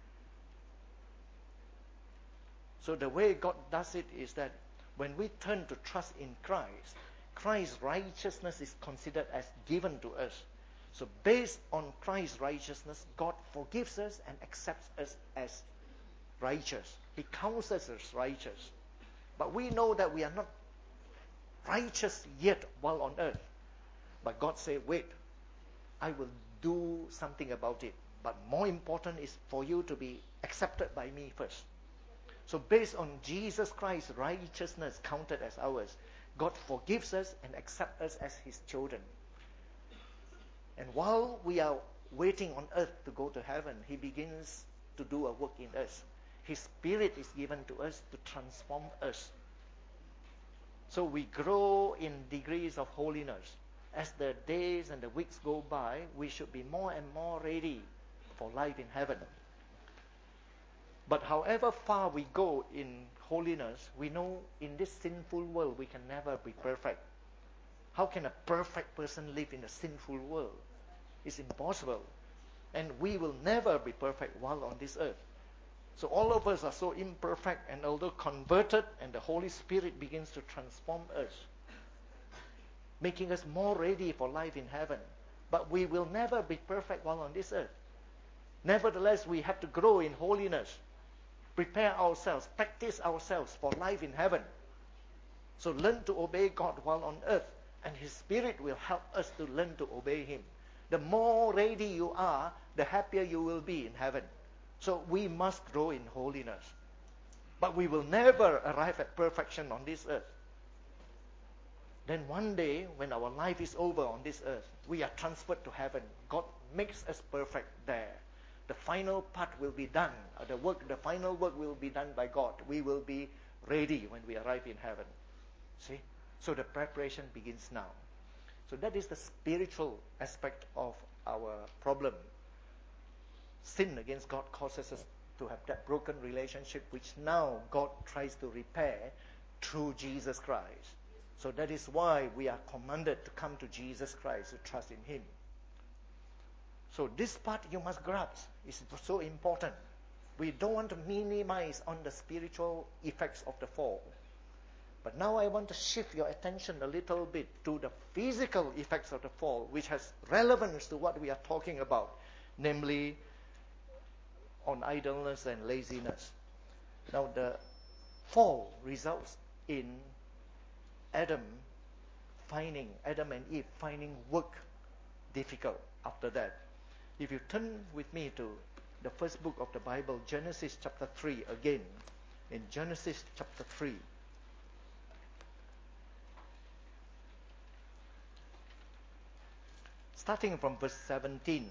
So the way God does it is that when we turn to trust in Christ, Christ's righteousness is considered as given to us. So based on Christ's righteousness, God forgives us and accepts us as righteous. He counts us as righteous. But we know that we are not righteous yet while on earth. But God said, wait, I will do something about it. But more important is for you to be accepted by me first. So based on Jesus Christ's righteousness counted as ours, God forgives us and accepts us as his children. And while we are waiting on earth to go to heaven, he begins to do a work in us. His Spirit is given to us to transform us. So we grow in degrees of holiness. As the days and the weeks go by, we should be more and more ready for life in heaven. But however far we go in holiness, we know in this sinful world we can never be perfect. How can a perfect person live in a sinful world? It's impossible. And we will never be perfect while on this earth. So all of us are so imperfect, and although converted, and the Holy Spirit begins to transform us, making us more ready for life in heaven. But we will never be perfect while on this earth. Nevertheless, we have to grow in holiness, prepare ourselves, practice ourselves for life in heaven. So learn to obey God while on earth, and his Spirit will help us to learn to obey him. The more ready you are, the happier you will be in heaven. So we must grow in holiness. But we will never arrive at perfection on this earth. Then one day, when our life is over on this earth, we are transferred to heaven. God makes us perfect there. The final part will be done. The work, the final work will be done by God. We will be ready when we arrive in heaven. See? So the preparation begins now. So that is the spiritual aspect of our problem. Sin against God causes us to have that broken relationship, which now God tries to repair through Jesus Christ. So that is why we are commanded to come to Jesus Christ, to trust in him. So this part you must grasp. It's so important. We don't want to minimize on the spiritual effects of the fall. But now I want to shift your attention a little bit to the physical effects of the fall, which has relevance to what we are talking about, namely on idleness and laziness. Now the fall results in Adam finding, Adam and Eve finding work difficult after that. If you turn with me to the first book of the Bible, Genesis chapter three again. In Genesis chapter three. Starting from verse seventeen.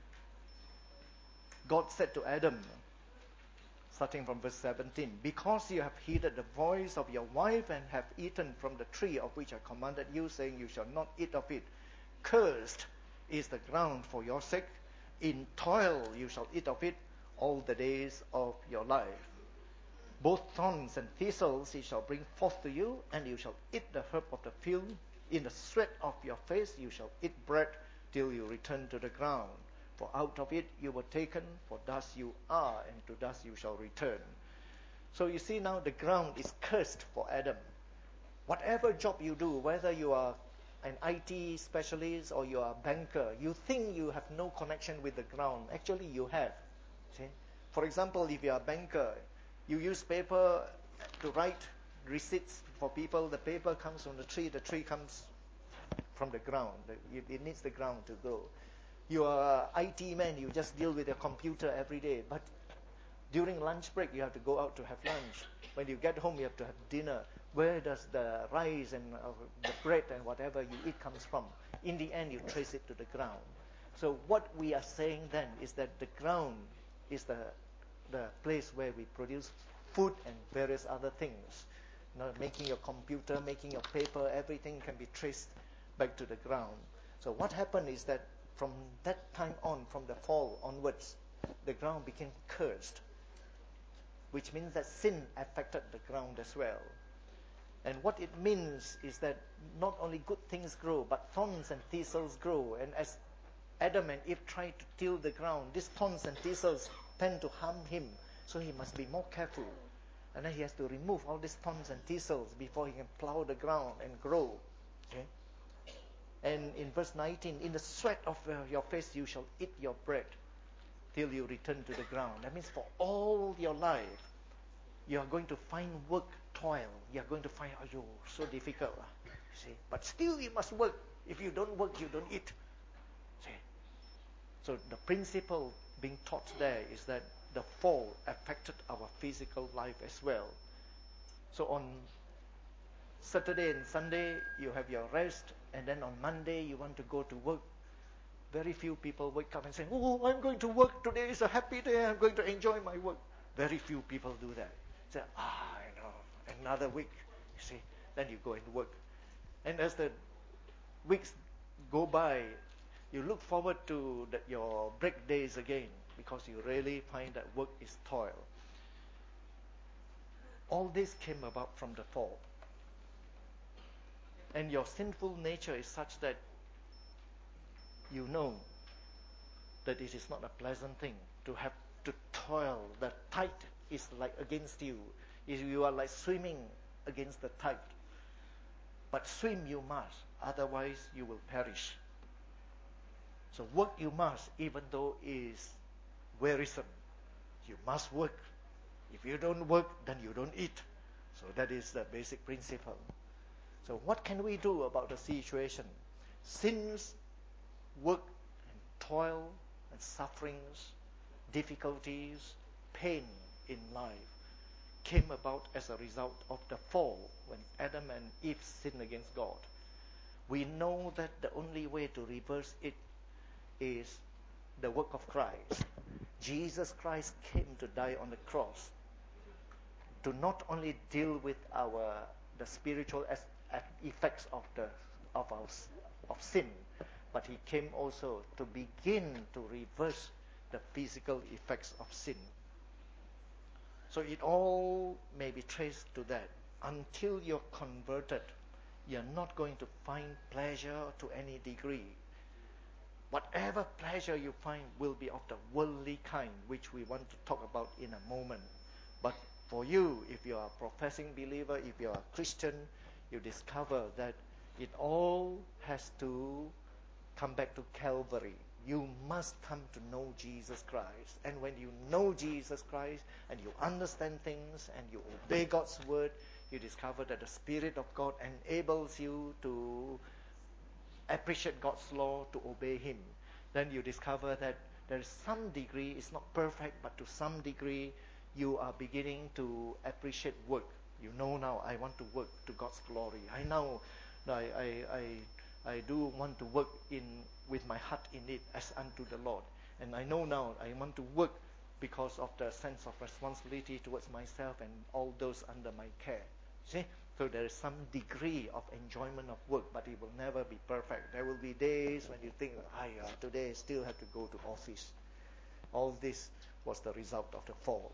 God said to Adam, starting from verse seventeen, because you have heeded the voice of your wife and have eaten from the tree of which I commanded you, saying, you shall not eat of it. Cursed is the ground for your sake. In toil you shall eat of it all the days of your life. Both thorns and thistles he shall bring forth to you, and you shall eat the herb of the field. In the sweat of your face you shall eat bread till you return to the ground. For out of it you were taken, for dust you are, and to dust you shall return. So you see now the ground is cursed for Adam. Whatever job you do, whether you are an I T specialist or you are a banker, you think you have no connection with the ground. Actually you have. See? For example, if you are a banker, you use paper to write receipts for people. The paper comes from the tree, the tree comes from the ground. It needs the ground to grow. You are an I T man, you just deal with your computer every day. But during lunch break, you have to go out to have lunch. When you get home, you have to have dinner. Where does the rice and uh, the bread and whatever you eat comes from? In the end, you trace it to the ground. So what we are saying then is that the ground is the the place where we produce food and various other things. You know, making your computer, making your paper, everything can be traced back to the ground. So what happened is that from that time on, from the fall onwards, the ground became cursed, which means that sin affected the ground as well. And what it means is that not only good things grow, but thorns and thistles grow. And as Adam and Eve tried to till the ground, these thorns and thistles tend to harm him. So he must be more careful. And then he has to remove all these thorns and thistles before he can plow the ground and grow. Okay? And in verse nineteen, in the sweat of uh, your face you shall eat your bread till you return to the ground. That means for all your life, you are going to find work, toil. You are going to find, oh, you so difficult. Uh, see? But still you must work. If you don't work, you don't eat. See? So the principle being taught there is that the fall affected our physical life as well. So on Saturday and Sunday, you have your rest, and then on Monday, you want to go to work. Very few people wake up and say, oh, I'm going to work today. It's a happy day. I'm going to enjoy my work. Very few people do that. Say, ah, I know, another week. You see, then you go and work. And as the weeks go by, you look forward to the, your break days again, because you really find that work is toil. All this came about from the fall. And your sinful nature is such that you know that it is not a pleasant thing to have to toil. The tide is like against you. You are like swimming against the tide. But swim you must, otherwise you will perish. So work you must, even though it is wearisome. You must work. If you don't work, then you don't eat. So that is the basic principle. So what can we do about the situation? Since work and toil and sufferings, difficulties, pain in life came about as a result of the fall when Adam and Eve sinned against God, we know that the only way to reverse it is the work of Christ. Jesus Christ came to die on the cross to not only deal with our the spiritual as, as effects of the of our of sin, but he came also to begin to reverse the physical effects of sin. So it all may be traced to that. Until you're converted, you're not going to find pleasure to any degree. Whatever pleasure you find will be of the worldly kind, which we want to talk about in a moment. But for you, if you are a professing believer, if you are a Christian, you discover that it all has to come back to Calvary. You must come to know Jesus Christ. And when you know Jesus Christ and you understand things and you obey God's word, you discover that the Spirit of God enables you to appreciate God's law, to obey Him. Then you discover that there is some degree, it's not perfect, but to some degree you are beginning to appreciate work. You know now, I want to work to God's glory. I know, I, I, I I do want to work in with my heart in it as unto the Lord. And I know now I want to work because of the sense of responsibility towards myself and all those under my care. See? So there is some degree of enjoyment of work, but it will never be perfect. There will be days when you think, I uh, today I still have to go to office. All this was the result of the fall.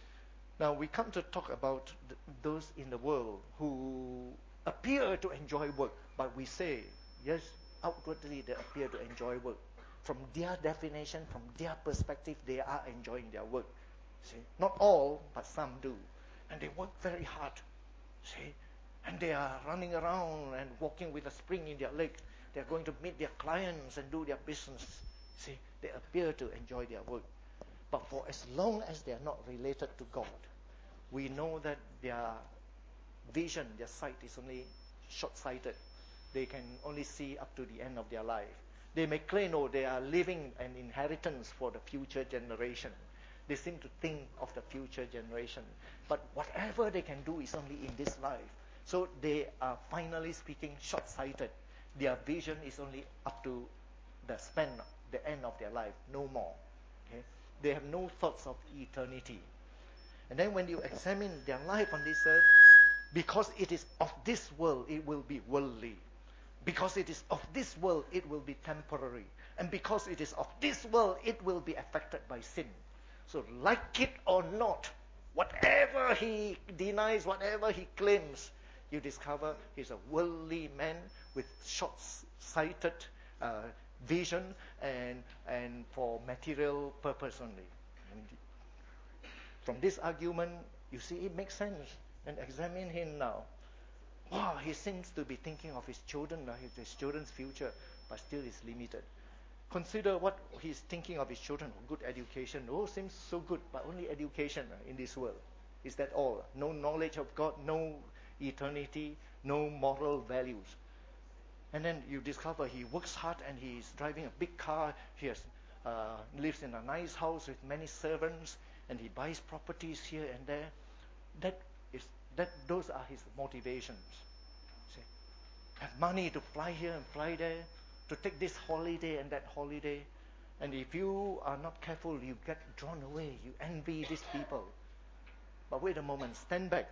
Now we come to talk about th- those in the world who appear to enjoy work, but we say, yes, outwardly they appear to enjoy work. From their definition, from their perspective, they are enjoying their work. See, not all, but some do. And they work very hard. See, and they are running around and walking with a spring in their leg. They are going to meet their clients and do their business. See, they appear to enjoy their work. But for as long as they are not related to God, we know that their vision, their sight is only short-sighted. They can only see up to the end of their life. They may claim, oh, they are leaving an inheritance for the future generation. They seem to think of the future generation. But whatever they can do is only in this life. So they are, finally speaking, short-sighted. Their vision is only up to the span, the end of their life, no more. Okay? They have no thoughts of eternity. And then when you examine their life on this earth, because it is of this world, it will be worldly. Because it is of this world, it will be temporary. And because it is of this world, it will be affected by sin. So like it or not, whatever he denies, whatever he claims, you discover he's a worldly man with short-sighted uh, vision and, and for material purpose only. And from this argument, you see it makes sense. And examine him now. Wow, he seems to be thinking of his children, uh, his children's future, but still is limited. Consider what he's thinking of his children. Good education. Oh, seems so good, but only education uh, in this world. Is that all? No knowledge of God, no eternity, no moral values. And then you discover he works hard and he's driving a big car. He has, uh, lives in a nice house with many servants, and he buys properties here and there. That is that. Those are his motivations. See, have money to fly here and fly there, to take this holiday and that holiday. And if you are not careful, you get drawn away. You envy these people. But wait a moment, stand back.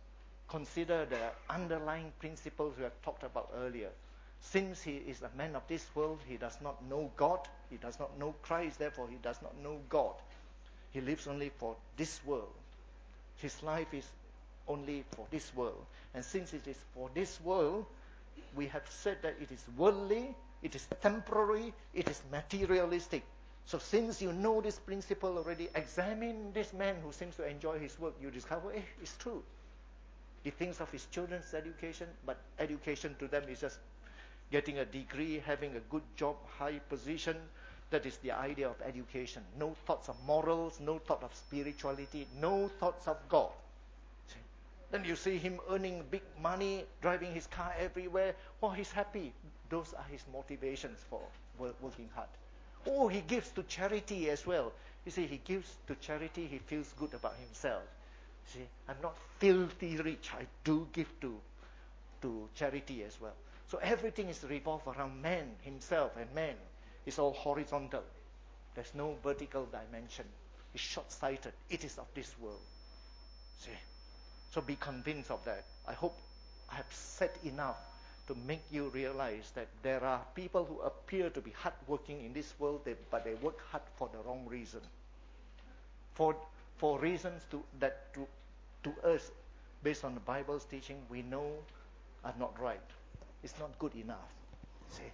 Consider the underlying principles we have talked about earlier. Since he is a man of this world, he does not know God. He does not know Christ, therefore he does not know God. He lives only for this world. His life is only for this world. And since it is for this world, we have said that it is worldly, it is temporary, it is materialistic. So since you know this principle already, examine this man who seems to enjoy his work. You discover, eh, it's true. He thinks of his children's education, but education to them is just getting a degree, having a good job, high position. That is the idea of education. No thoughts of morals, no thought of spirituality, no thoughts of God. See? Then you see him earning big money, driving his car everywhere. Oh, he's happy. Those are his motivations for working hard. Oh, he gives to charity as well. You see, he gives to charity, he feels good about himself. See, I'm not filthy rich. I do give to, to charity as well. So everything is revolved around man, himself, and man. It's all horizontal. There's no vertical dimension. It's short-sighted. It is of this world. See? So be convinced of that. I hope I have said enough to make you realize that there are people who appear to be hardworking in this world, they, but they work hard for the wrong reason. For for reasons to, that to, to us, based on the Bible's teaching, we know are not right. It's not good enough. See?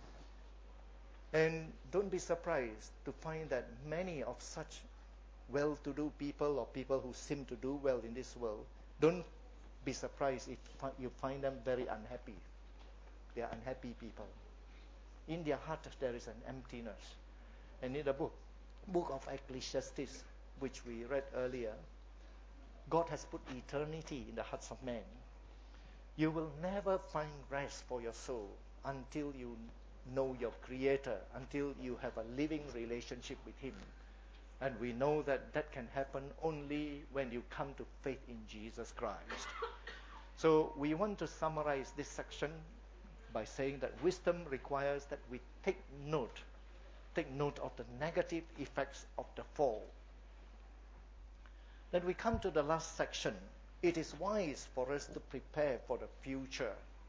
And don't be surprised to find that many of such well-to-do people or people who seem to do well in this world, don't be surprised if you find them very unhappy. They are unhappy people. In their heart there is an emptiness. And in the book, book of Ecclesiastes, which we read earlier, God has put eternity in the hearts of men. You will never find rest for your soul until you know your Creator, until you have a living relationship with Him. And we know that that can happen only when you come to faith in Jesus Christ. So we want to summarize this section by saying that wisdom requires that we take note, take note of the negative effects of the fall. Then we come to the last section. It is wise for us to prepare for the future.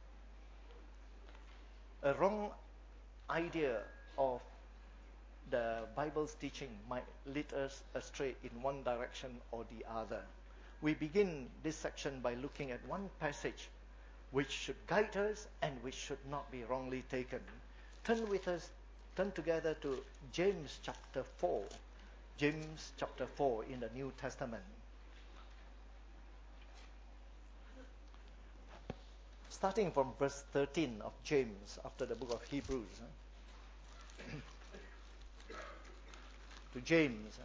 A wrong idea of the Bible's teaching might lead us astray in one direction or the other. We begin this section by looking at one passage which should guide us and which should not be wrongly taken. Turn with us, turn together to James chapter four. James chapter four in the New Testament. Starting from verse thirteen of James, after the book of Hebrews. To James.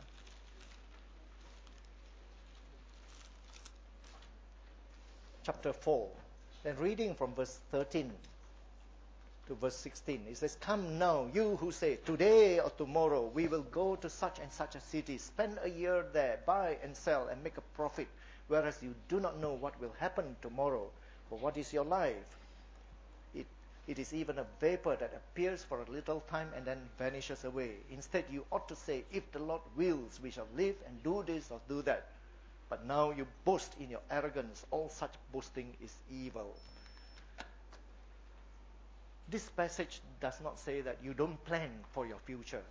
Chapter four. Then reading from verse thirteen to verse sixteen. It says, "Come now, you who say, today or tomorrow we will go to such and such a city, spend a year there, buy and sell and make a profit, whereas you do not know what will happen tomorrow. For what is your life? It, it is even a vapor that appears for a little time and then vanishes away. Instead, you ought to say, if the Lord wills, we shall live and do this or do that. But now you boast in your arrogance. All such boasting is evil." This passage does not say that you don't plan for your future.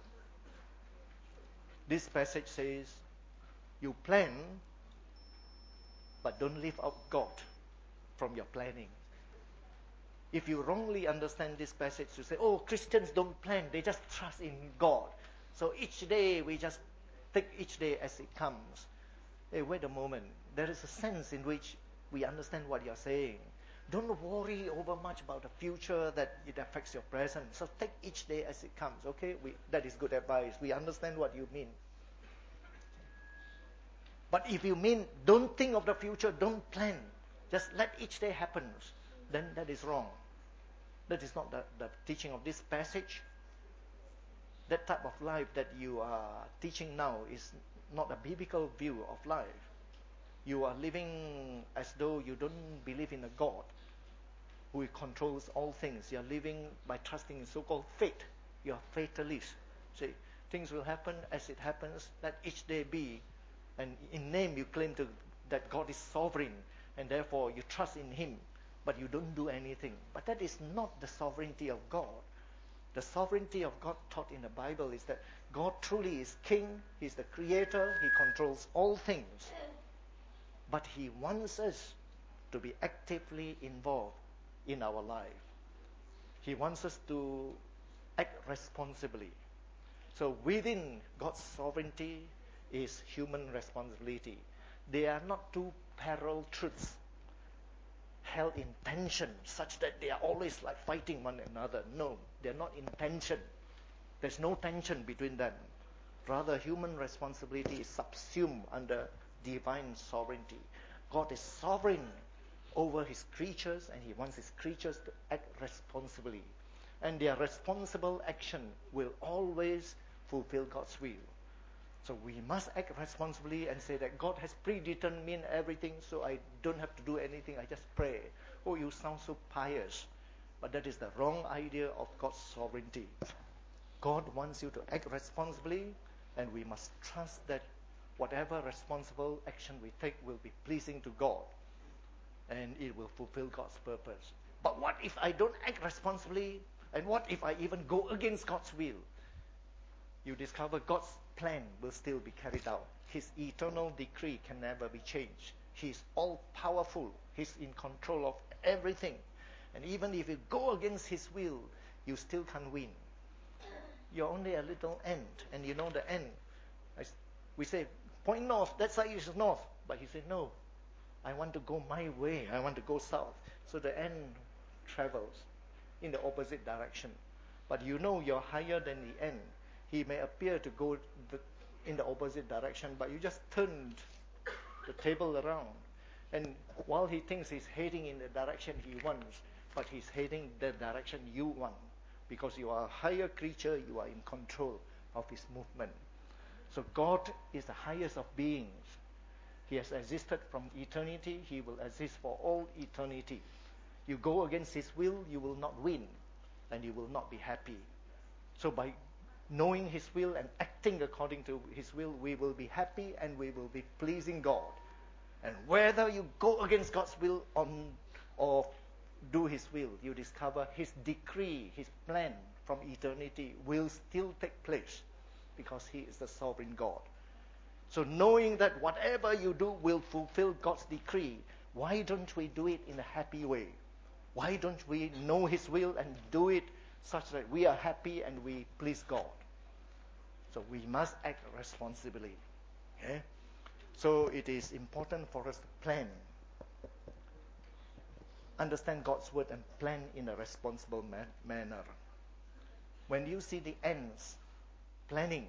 This passage says you plan, but don't leave out God from your planning. If you wrongly understand this passage, you say, oh, Christians don't plan, they just trust in God. So each day, we just take each day as it comes. Hey, wait a moment. There is a sense in which we understand what you're saying. Don't worry over much about the future that it affects your present. So take each day as it comes, okay? We, that is good advice. We understand what you mean. But if you mean don't think of the future, don't plan, just let each day happen, then that is wrong. That is not the, the teaching of this passage. That type of life that you are teaching now is not a biblical view of life. You are living as though you don't believe in a God who controls all things. You are living by trusting in so-called fate. You are fatalist. See, things will happen as it happens. Let each day be. And in name you claim to that God is sovereign, and therefore you trust in Him, but you don't do anything. But that is not the sovereignty of God. The sovereignty of God taught in the Bible is that God truly is King. He's the Creator. He controls all things. But He wants us to be actively involved in our life. He wants us to act responsibly. So within God's sovereignty is human responsibility. They are not two parallel truths held in tension such that they are always like fighting one another. No, they're not in tension. There's no tension between them. Rather, human responsibility is subsumed under divine sovereignty. God is sovereign over His creatures, and He wants His creatures to act responsibly. And their responsible action will always fulfill God's will. So we must act responsibly and say that God has predetermined everything, so I don't have to do anything, I just pray. Oh, you sound so pious. But that is the wrong idea of God's sovereignty. God wants you to act responsibly, and we must trust that whatever responsible action we take will be pleasing to God, and it will fulfill God's purpose. But what if I don't act responsibly, and what if I even go against God's will? You discover God's plan will still be carried out. His eternal decree can never be changed. He's all-powerful. He's in control of everything. And even if you go against His will, you still can't win. You're only a little ant, and you know the ant. We say, point north, that side is north. But He said, no, I want to go my way. I want to go south. So the ant travels in the opposite direction. But you know you're higher than the ant. He may appear to go the, in the opposite direction, but you just turned the table around. And while he thinks he's heading in the direction he wants, but he's heading the direction you want. Because you are a higher creature, you are in control of his movement. So God is the highest of beings. He has existed from eternity. He will exist for all eternity. You go against His will, you will not win, and you will not be happy. So by knowing His will and acting according to His will, we will be happy and we will be pleasing God. And whether you go against God's will on, or do His will, you discover His decree, His plan from eternity will still take place because He is the sovereign God. So knowing that whatever you do will fulfill God's decree, why don't we do it in a happy way? Why don't we know His will and do it such that we are happy and we please God? So we must act responsibly. Okay? So it is important for us to plan, understand God's word, and plan in a responsible man- manner. When you see the ants planning,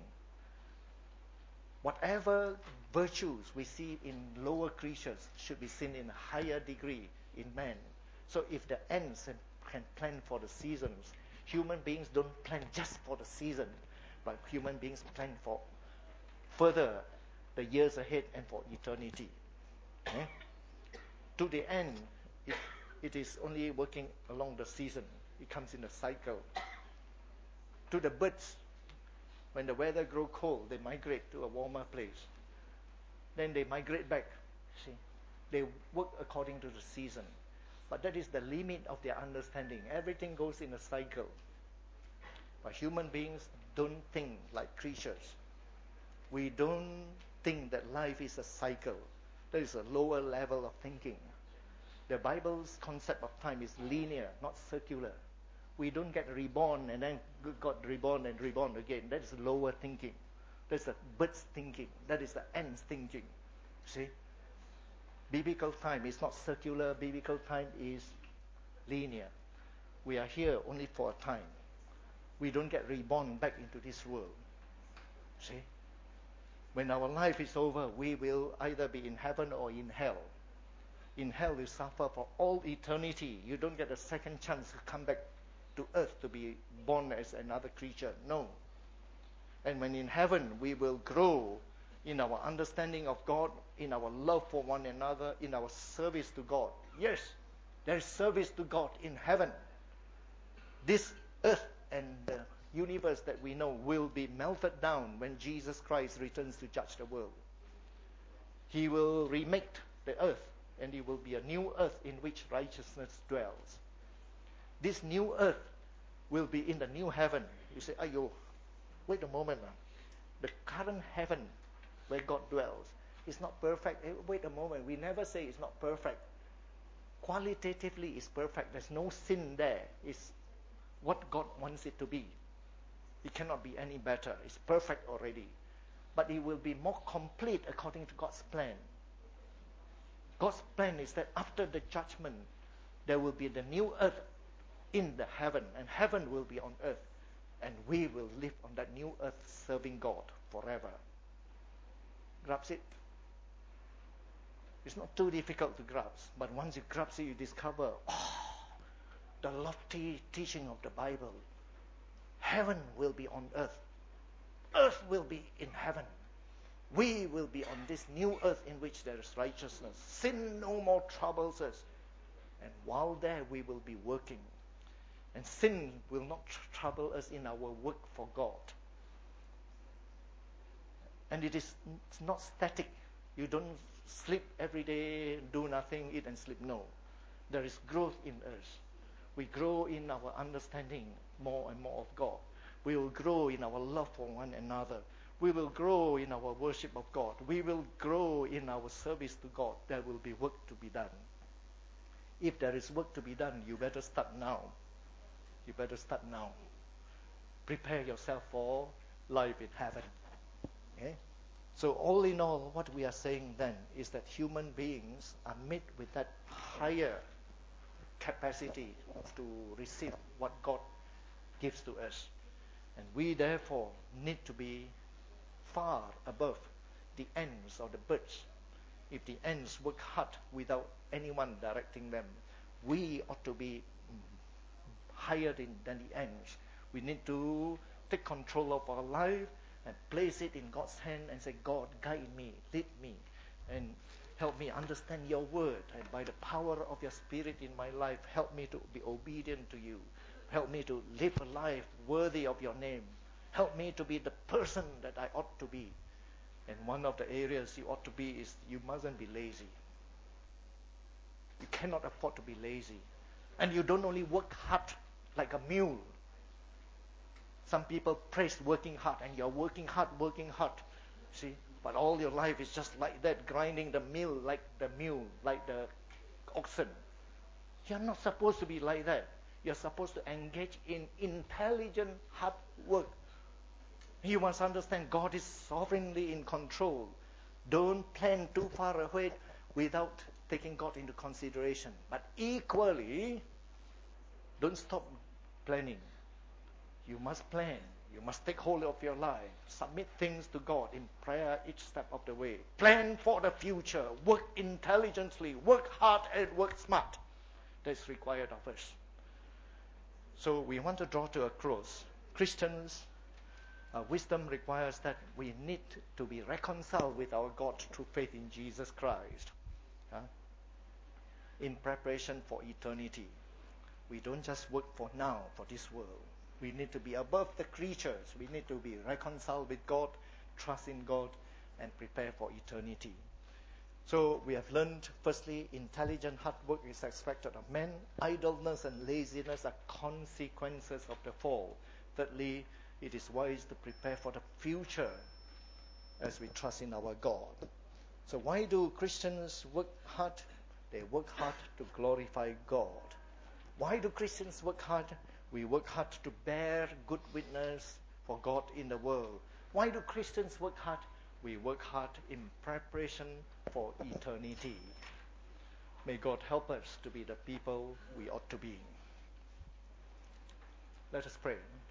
whatever virtues we see in lower creatures should be seen in a higher degree in man. So if the ants can plan for the seasons, human beings don't plan just for the season, but human beings plan for further the years ahead and for eternity. Okay? To the end, it, it is only working along the season. It comes in a cycle. To the birds, when the weather grows cold, they migrate to a warmer place. Then they migrate back. See, they work according to the season. But that is the limit of their understanding. Everything goes in a cycle. But human beings don't think like creatures. We don't think that life is a cycle. There is a lower level of thinking. The Bible's concept of time is linear, not circular. We don't get reborn and then got reborn and reborn again. That is lower thinking. That's the bird's thinking. That is the ant's thinking. See? Biblical time is not circular. Biblical time is linear. We are here only for a time. We don't get reborn back into this world. See? When our life is over, we will either be in heaven or in hell. In hell, you suffer for all eternity. You don't get a second chance to come back to earth to be born as another creature. No. And when in heaven, we will grow in our understanding of God, in our love for one another, in our service to God. Yes, there is service to God in heaven. This earth and the universe that we know will be melted down when Jesus Christ returns to judge the world. He will remake the earth, and it will be a new earth in which righteousness dwells. This new earth will be in the new heaven. You say, ayo, wait a moment. The current heaven where God dwells is not perfect. Wait a moment. We never say it's not perfect. Qualitatively, it's perfect. There's no sin there. It's what God wants it to be. It cannot be any better. It's perfect already. But it will be more complete according to God's plan. God's plan is that after the judgment, there will be the new earth in the heaven, and heaven will be on earth, and we will live on that new earth serving God forever. Grasp it? It's not too difficult to grasp, but once you grasp it, you discover, oh, the lofty teaching of the Bible. Heaven will be on earth. Earth will be in heaven. We will be on this new earth in which there is righteousness. Sin no more troubles us. And while there, we will be working. And sin will not tr- trouble us in our work for God. And it is it's not static. You don't sleep every day, do nothing, eat and sleep. No. There is growth in us. We grow in our understanding more and more of God. We will grow in our love for one another. We will grow in our worship of God. We will grow in our service to God. There will be work to be done. If there is work to be done, you better start now. You better start now. Prepare yourself for life in heaven. Okay? So all in all, what we are saying then is that human beings are made with that higher capacity to receive what God gives to us. And we therefore need to be far above the ants or the birds. If the ants work hard without anyone directing them, we ought to be higher than, than the ants. We need to take control of our life and place it in God's hand and say, God, guide me, lead me, and help me understand your word. And by the power of your spirit in my life, help me to be obedient to you. Help me to live a life worthy of your name. Help me to be the person that I ought to be. And one of the areas you ought to be is you mustn't be lazy. You cannot afford to be lazy. And you don't only work hard like a mule. Some people praise working hard, and you're working hard, working hard. See? But all your life is just like that, grinding the mill like the mule, like the oxen. You're not supposed to be like that. You're supposed to engage in intelligent hard work. You must understand God is sovereignly in control. Don't plan too far ahead without taking God into consideration. But equally, don't stop planning. You must plan. You must take hold of your life. Submit things to God in prayer each step of the way. Plan for the future. Work intelligently. Work hard and work smart. That's required of us. So we want to draw to a close. Christians, uh, wisdom requires that we need to be reconciled with our God through faith in Jesus Christ. Uh, in preparation for eternity. We don't just work for now, for this world. We need to be above the creatures. We need to be reconciled with God, trust in God, and prepare for eternity. So we have learned, firstly, intelligent hard work is expected of men. Idleness and laziness are consequences of the fall. Thirdly, it is wise to prepare for the future as we trust in our God. So why do Christians work hard? They work hard to glorify God. Why do Christians work hard? We work hard to bear good witness for God in the world. Why do Christians work hard? We work hard in preparation for eternity. May God help us to be the people we ought to be. Let us pray.